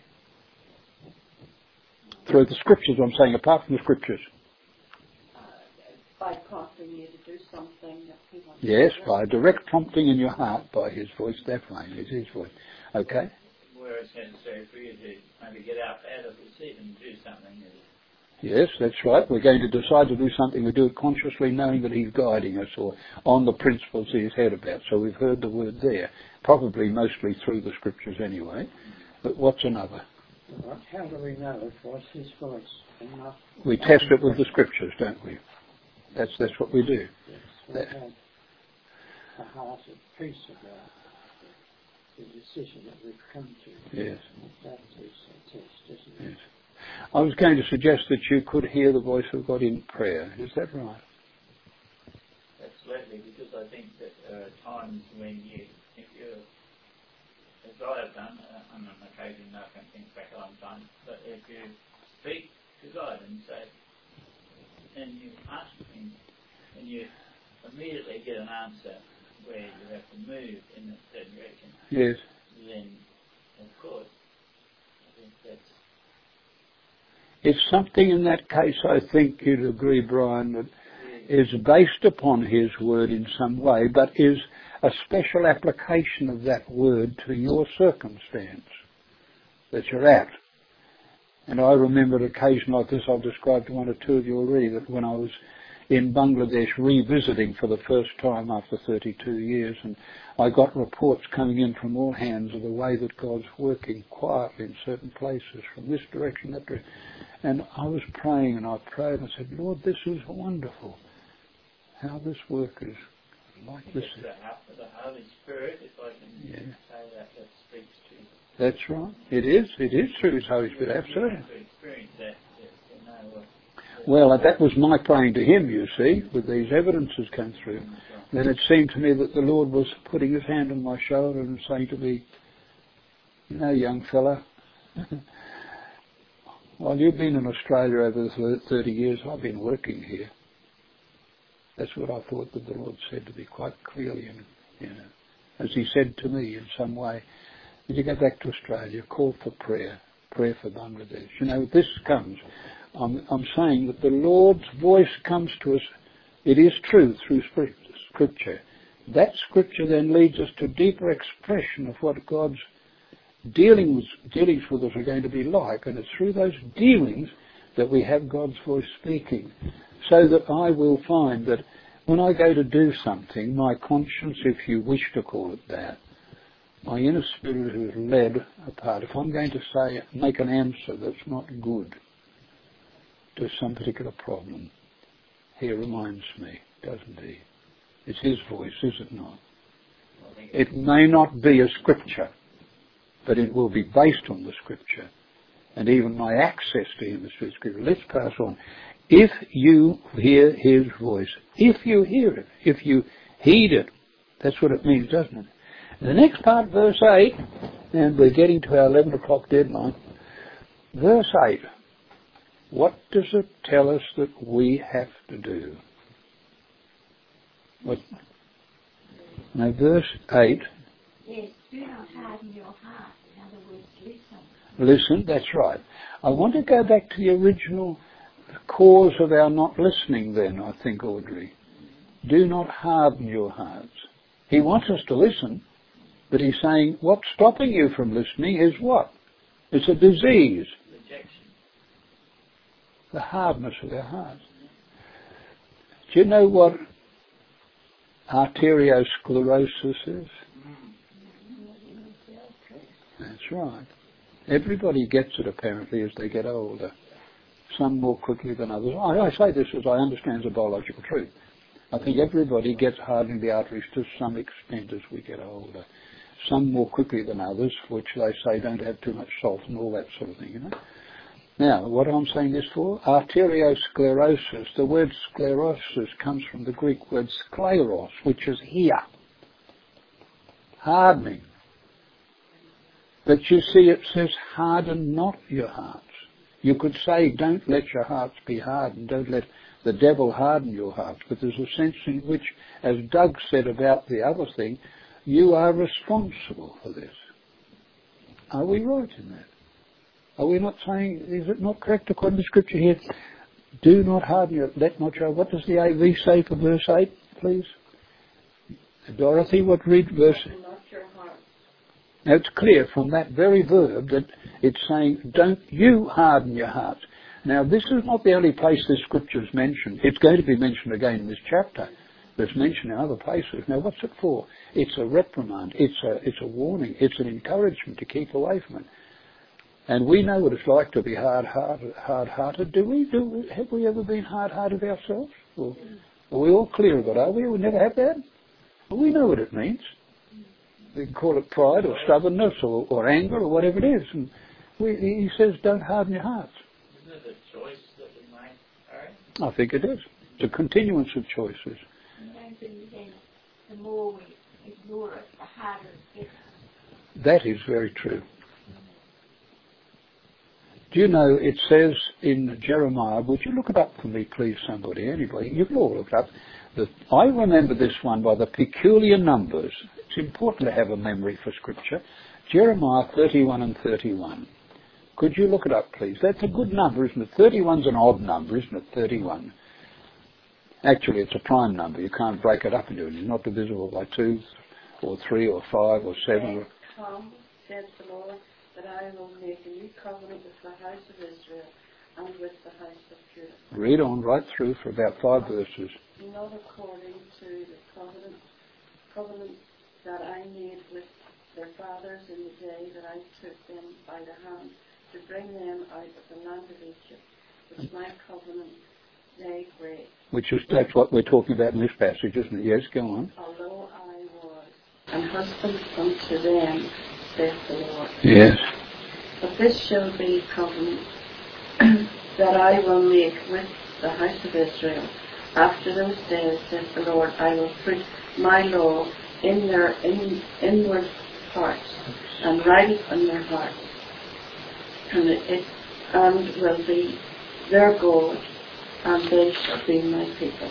Through the Scriptures, I'm saying, apart from the Scriptures. Uh, by prompting you to do something that he wants Yes, to do. by direct prompting in your heart, by his voice, definitely, it's his voice. Okay? Where it's necessary for you to maybe get up out of the seat and do something. Yes, that's right. We're going to decide to do something. We do it consciously, knowing that he's guiding us or on the principles he's heard about. So we've heard the word there, probably mostly through the Scriptures anyway. But what's another? What, how do we know it was his voice? Enough? We test it with the Scriptures, don't we? That's that's what we do. Yes, we That, have a heart at peace about the decision that we've come to. yes, That is a test, isn't it? yes. I was going to suggest that you could hear the voice of God in prayer. Is that right? Absolutely, because I think that there are times when you, if you're, as I have done, uh, on an occasion, I can think back a long time, but if you speak to God and say, and you ask him, and you immediately get an answer where you have to move in a certain direction, Yes. then, of course, I think that's It's something in that case, I think you'd agree, Brian, that is based upon his word in some way, but is a special application of that word to your circumstance that you're at. And I remember an occasion like this, I've described to one or two of you already, that when I was in Bangladesh revisiting for the first time after thirty-two years, and I got reports coming in from all hands of the way that God's working quietly in certain places, from this direction, that direction. And I was praying, and I prayed, and I said, Lord, this is wonderful, how this work is like this. it's the, the Holy Spirit, if I can Yeah. say that, that speaks to you. That's right. It is. It is through His Holy Spirit, absolutely. You have to experience that, that to know what. Well, that was my praying to Him, you see, with these evidences came through. Then it seemed to me that the Lord was putting His hand on my shoulder and saying to me, you know, young fella, while you've been in Australia over thirty years, I've been working here. That's what I thought that the Lord said to me quite clearly, and, you know, as He said to me in some way, when you go back to Australia, call for prayer, prayer for Bangladesh. You know, this comes. I'm, I'm saying that the Lord's voice comes to us, it is true, through Scripture. That Scripture then leads us to deeper expression of what God's dealing with, dealings with us are going to be like, and it's through those dealings that we have God's voice speaking, so that I will find that when I go to do something, my conscience, if you wish to call it that, my inner spirit who is led apart, if I'm going to say, make an answer that's not good to some particular problem, He reminds me, doesn't He? It's His voice, is it not? It may not be a Scripture, but it will be based on the Scripture. And even my access to Him is through Scripture. Let's pass on. If you hear His voice, if you hear it, if you heed it, that's what it means, doesn't it? And the next part, verse eight, and we're getting to our eleven o'clock deadline. Verse eight, what does it tell us that we have to do? What? Now, verse eight. Yes, do not harden your heart. In other words, listen. Listen, that's right. I want to go back to the original cause of our not listening then, I think, Audrey. Do not harden your hearts. He wants us to listen, but He's saying what's stopping you from listening is what? It's a disease. Rejection. The hardness of our hearts. Do you know what arteriosclerosis is? That's right. Everybody gets it apparently as they get older. Some more quickly than others. I, I say this as I understand the biological truth. I think everybody gets hardening the arteries to some extent as we get older. Some more quickly than others, which they say don't have too much salt and all that sort of thing, you know. Now, what I'm saying this for? Arteriosclerosis. The word sclerosis comes from the Greek word skleros, which is here. Hardening. But you see, it says, harden not your hearts. You could say, don't let your hearts be hardened. Don't let the devil harden your hearts. But there's a sense in which, as Doug said about the other thing, you are responsible for this. Are we right in that? Are we not saying, is it not correct according to Scripture here? Do not harden your, let not your, what does the A V say for verse eight, please? Dorothy, what read verse? Now it's clear from that very verb that it's saying, don't you harden your hearts. Now this is not the only place this scripture is mentioned. It's going to be mentioned again in this chapter. It's mentioned in other places. Now what's it for? It's a reprimand. It's a, it's a warning. It's an encouragement to keep away from it. And we know what it's like to be hard-hearted. hard-hearted. Do we? Do we, have we ever been hard-hearted ourselves? Or, are we all clear of it, are we? We never have that? Well, we know what it means. We can call it pride or stubbornness or, or anger or whatever it is. And we, he says, don't harden your hearts. Isn't it a choice that we make, Harry? I think it is. It's a continuance of choices. And then the more we ignore it, the harder it gets. That is very true. Do you know, it says in Jeremiah, would you look it up for me, please, somebody, anybody? You can all look it up. That I remember this one by the peculiar numbers. It's important to have a memory for Scripture. Jeremiah thirty-one and thirty-one. Could you look it up, please? That's a good number, isn't it? thirty-one's an odd number, isn't it? thirty-one. Actually, it's a prime number. You can't break it up into it. It's not divisible by two or three or five or seven. Come, says the Lord, that I will make a new covenant with the house of Israel and with the house of Judah. Read on right through for about five verses. Not according to the covenant, covenant that I made with their fathers in the day that I took them by the hand to bring them out of the land of Egypt, which my covenant they break. Which is, that's what we're talking about in this passage, isn't it? Yes, go on. Although I was an husband unto them, saith the Lord. Yes. But this shall be covenant that I will make with the house of Israel. After those days, saith the Lord, I will put my law in their in, inward parts and write it on their hearts, and it, it and will be their God, and they shall be my people.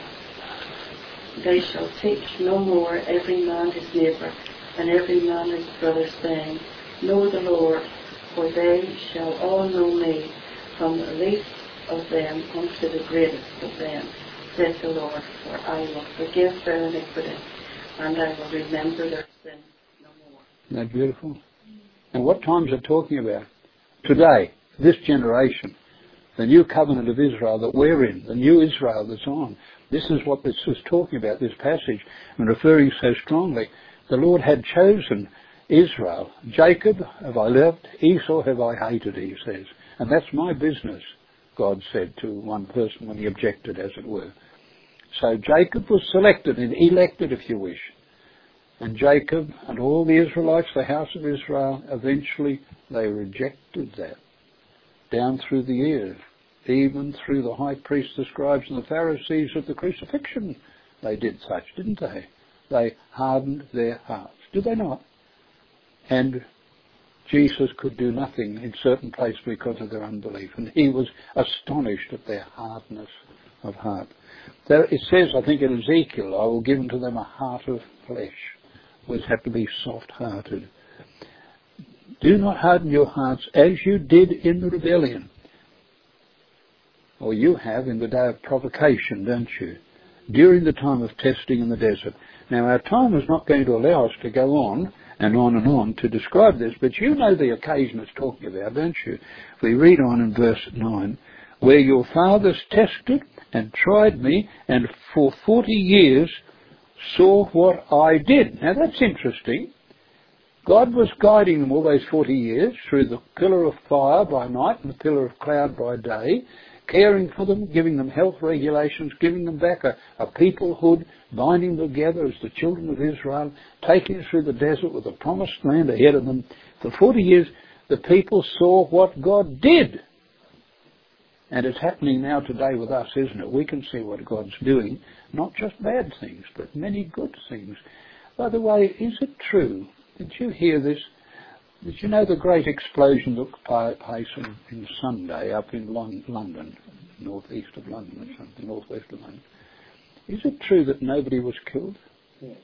They shall teach no more every man his neighbour and every man his brother, saying, Know the Lord, for they shall all know me, from the least of them unto the greatest of them, saith the Lord, for I will forgive their iniquity, and I will remember their sin no more. Isn't that beautiful? And what times are talking about? Today, this generation, the new covenant of Israel that we're in, the new Israel that's on. This is what this is talking about, this passage, and referring so strongly. The Lord had chosen Israel. Jacob have I loved, Esau have I hated, he says. And that's my business, God said to one person when he objected, as it were. So Jacob was selected and elected, if you wish. And Jacob and all the Israelites, the house of Israel, eventually they rejected that. Down through the years, even through the high priests, the scribes and the Pharisees of the crucifixion, they did such, didn't they? They hardened their hearts. Did they not? And Jesus could do nothing in certain places because of their unbelief. And he was astonished at their hardness of heart. There, it says, I think in Ezekiel, I will give unto them a heart of flesh. Which have to be soft-hearted. Do not harden your hearts as you did in the rebellion. Or you have in the day of provocation, don't you? During the time of testing in the desert. Now our time is not going to allow us to go on and on and on to describe this, but you know the occasion it's talking about, don't you? If we read on in verse nine, where your fathers tested and tried me, and for forty years saw what I did. Now that's interesting. God was guiding them all those forty years through the pillar of fire by night and the pillar of cloud by day, caring for them, giving them health regulations, giving them back a, a peoplehood, binding them together as the children of Israel, taking them through the desert with a promised land ahead of them. For forty years, the people saw what God did. And it's happening now today with us, isn't it? We can see what God's doing, not just bad things, but many good things. By the way, is it true? Did you hear this? Did you know the great explosion that took place in, in Sunday up in Lon- London, northeast of London or something, northwest of London? Is it true that nobody was killed? Yes.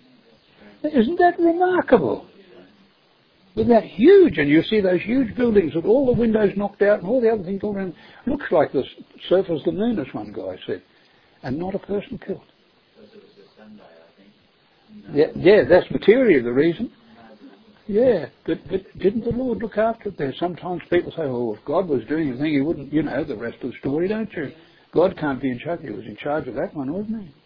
Isn't that remarkable? With that huge, and you see those huge buildings with all the windows knocked out and all the other things all around. Looks like the surface of the moon, as one guy said. And not a person killed. Because it was a Sunday, I think. No. Yeah, yeah, that's materially the reason. Yeah, but, but didn't the Lord look after it there? Sometimes people say, oh, if God was doing anything, he wouldn't, you know, the rest of the story, don't you? God can't be in charge. He was in charge of that one, wasn't he?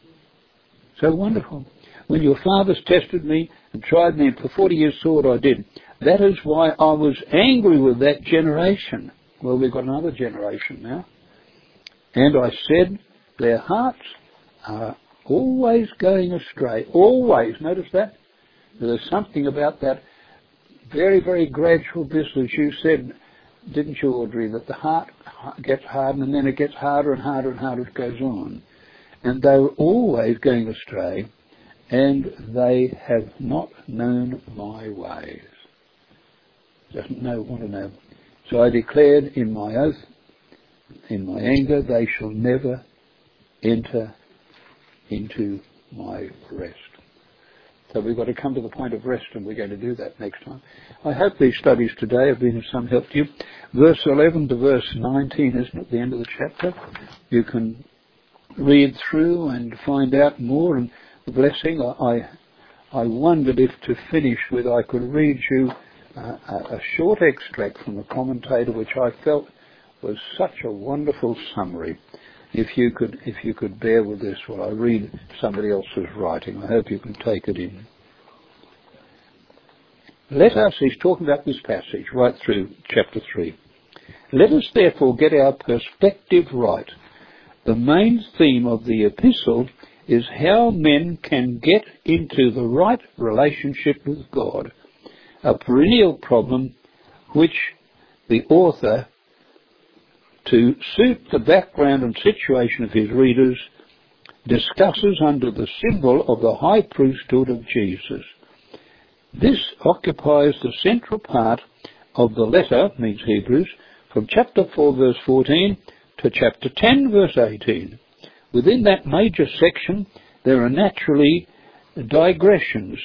So wonderful. When your fathers tested me and tried me and for forty years saw what I did, that is why I was angry with that generation. Well, we've got another generation now. And I said, their hearts are always going astray. Always. Notice that? There's something about that very, very gradual business. You said, didn't you, Audrey, that the heart gets hardened and then it gets harder and harder and harder as it goes on. And they were always going astray, and they have not known my ways. Doesn't know, want to know. So I declared in my oath, in my anger, they shall never enter into my rest. So we've got to come to the point of rest, and we're going to do that next time. I hope these studies today have been of some help to you. Verse eleven to verse nineteen, isn't it, the end of the chapter? You can read through and find out more, and the blessing. I, I wondered if to finish with I could read you uh, a short extract from the commentator, which I felt was such a wonderful summary. If you could, if you could bear with this while I read somebody else's writing, I hope you can take it in. Let us, he's talking about this passage right through chapter three. Let us therefore get our perspective right. The main theme of the epistle is how men can get into the right relationship with God, a perennial problem which the author, to suit the background and situation of his readers, discusses under the symbol of the high priesthood of Jesus. This occupies the central part of the letter, means Hebrews, from chapter four verse fourteen to chapter ten verse eighteen. Within that major section there are naturally digressions,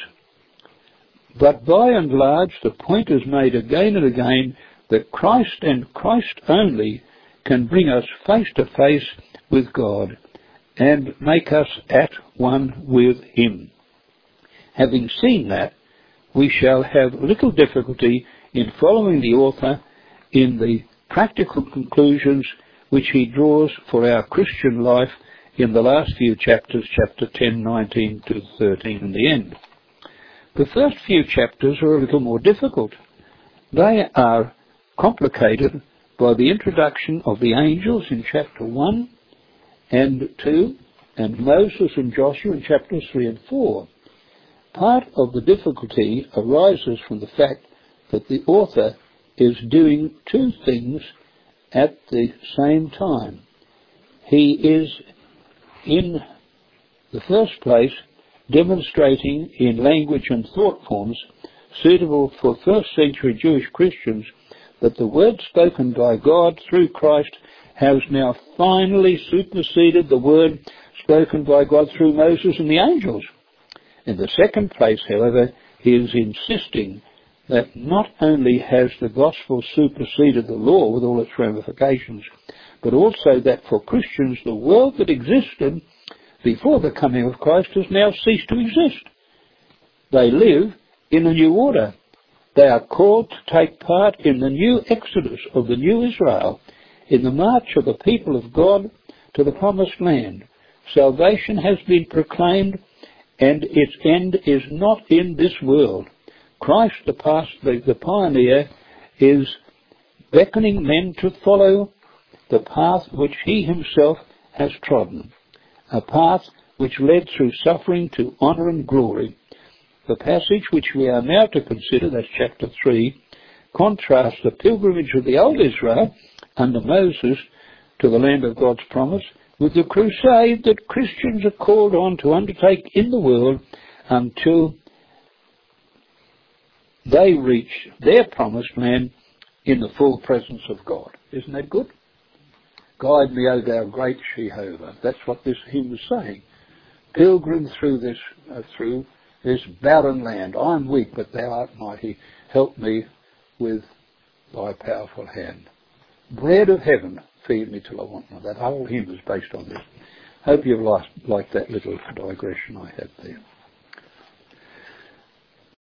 but by and large the point is made again and again that Christ and Christ only can bring us face to face with God and make us at one with Him. Having seen that, we shall have little difficulty in following the author in the practical conclusions which he draws for our Christian life in the last few chapters, chapter ten, nineteen to thirteen in the end. The first few chapters are a little more difficult. They are complicated by the introduction of the angels in chapter one and two, and Moses and Joshua in chapters three and four. Part of the difficulty arises from the fact that the author is doing two things at the same time. He is, in the first place, demonstrating in language and thought forms suitable for first century Jewish Christians that the word spoken by God through Christ has now finally superseded the word spoken by God through Moses and the angels. In the second place, however, he is insisting that not only has the gospel superseded the law with all its ramifications, but also that for Christians the world that existed before the coming of Christ has now ceased to exist. They live in a new order. They are called to take part in the new exodus of the new Israel, in the march of the people of God to the promised land. Salvation has been proclaimed, and its end is not in this world. Christ, the, past, the, the pioneer, is beckoning men to follow the path which he himself has trodden, a path which led through suffering to honour and glory. The passage which we are now to consider, that's chapter three, contrasts the pilgrimage of the old Israel under Moses to the land of God's promise with the crusade that Christians are called on to undertake in the world until they reach their promised land in the full presence of God. Isn't that good? Guide me, O thou great Jehovah. That's what this hymn was saying. Pilgrim through this, uh, through this barren land. I am weak, but thou art mighty. Help me with thy powerful hand. Bread of heaven, feed me till I want none. That whole hymn is based on this. Hope you've liked, liked that little digression I had there.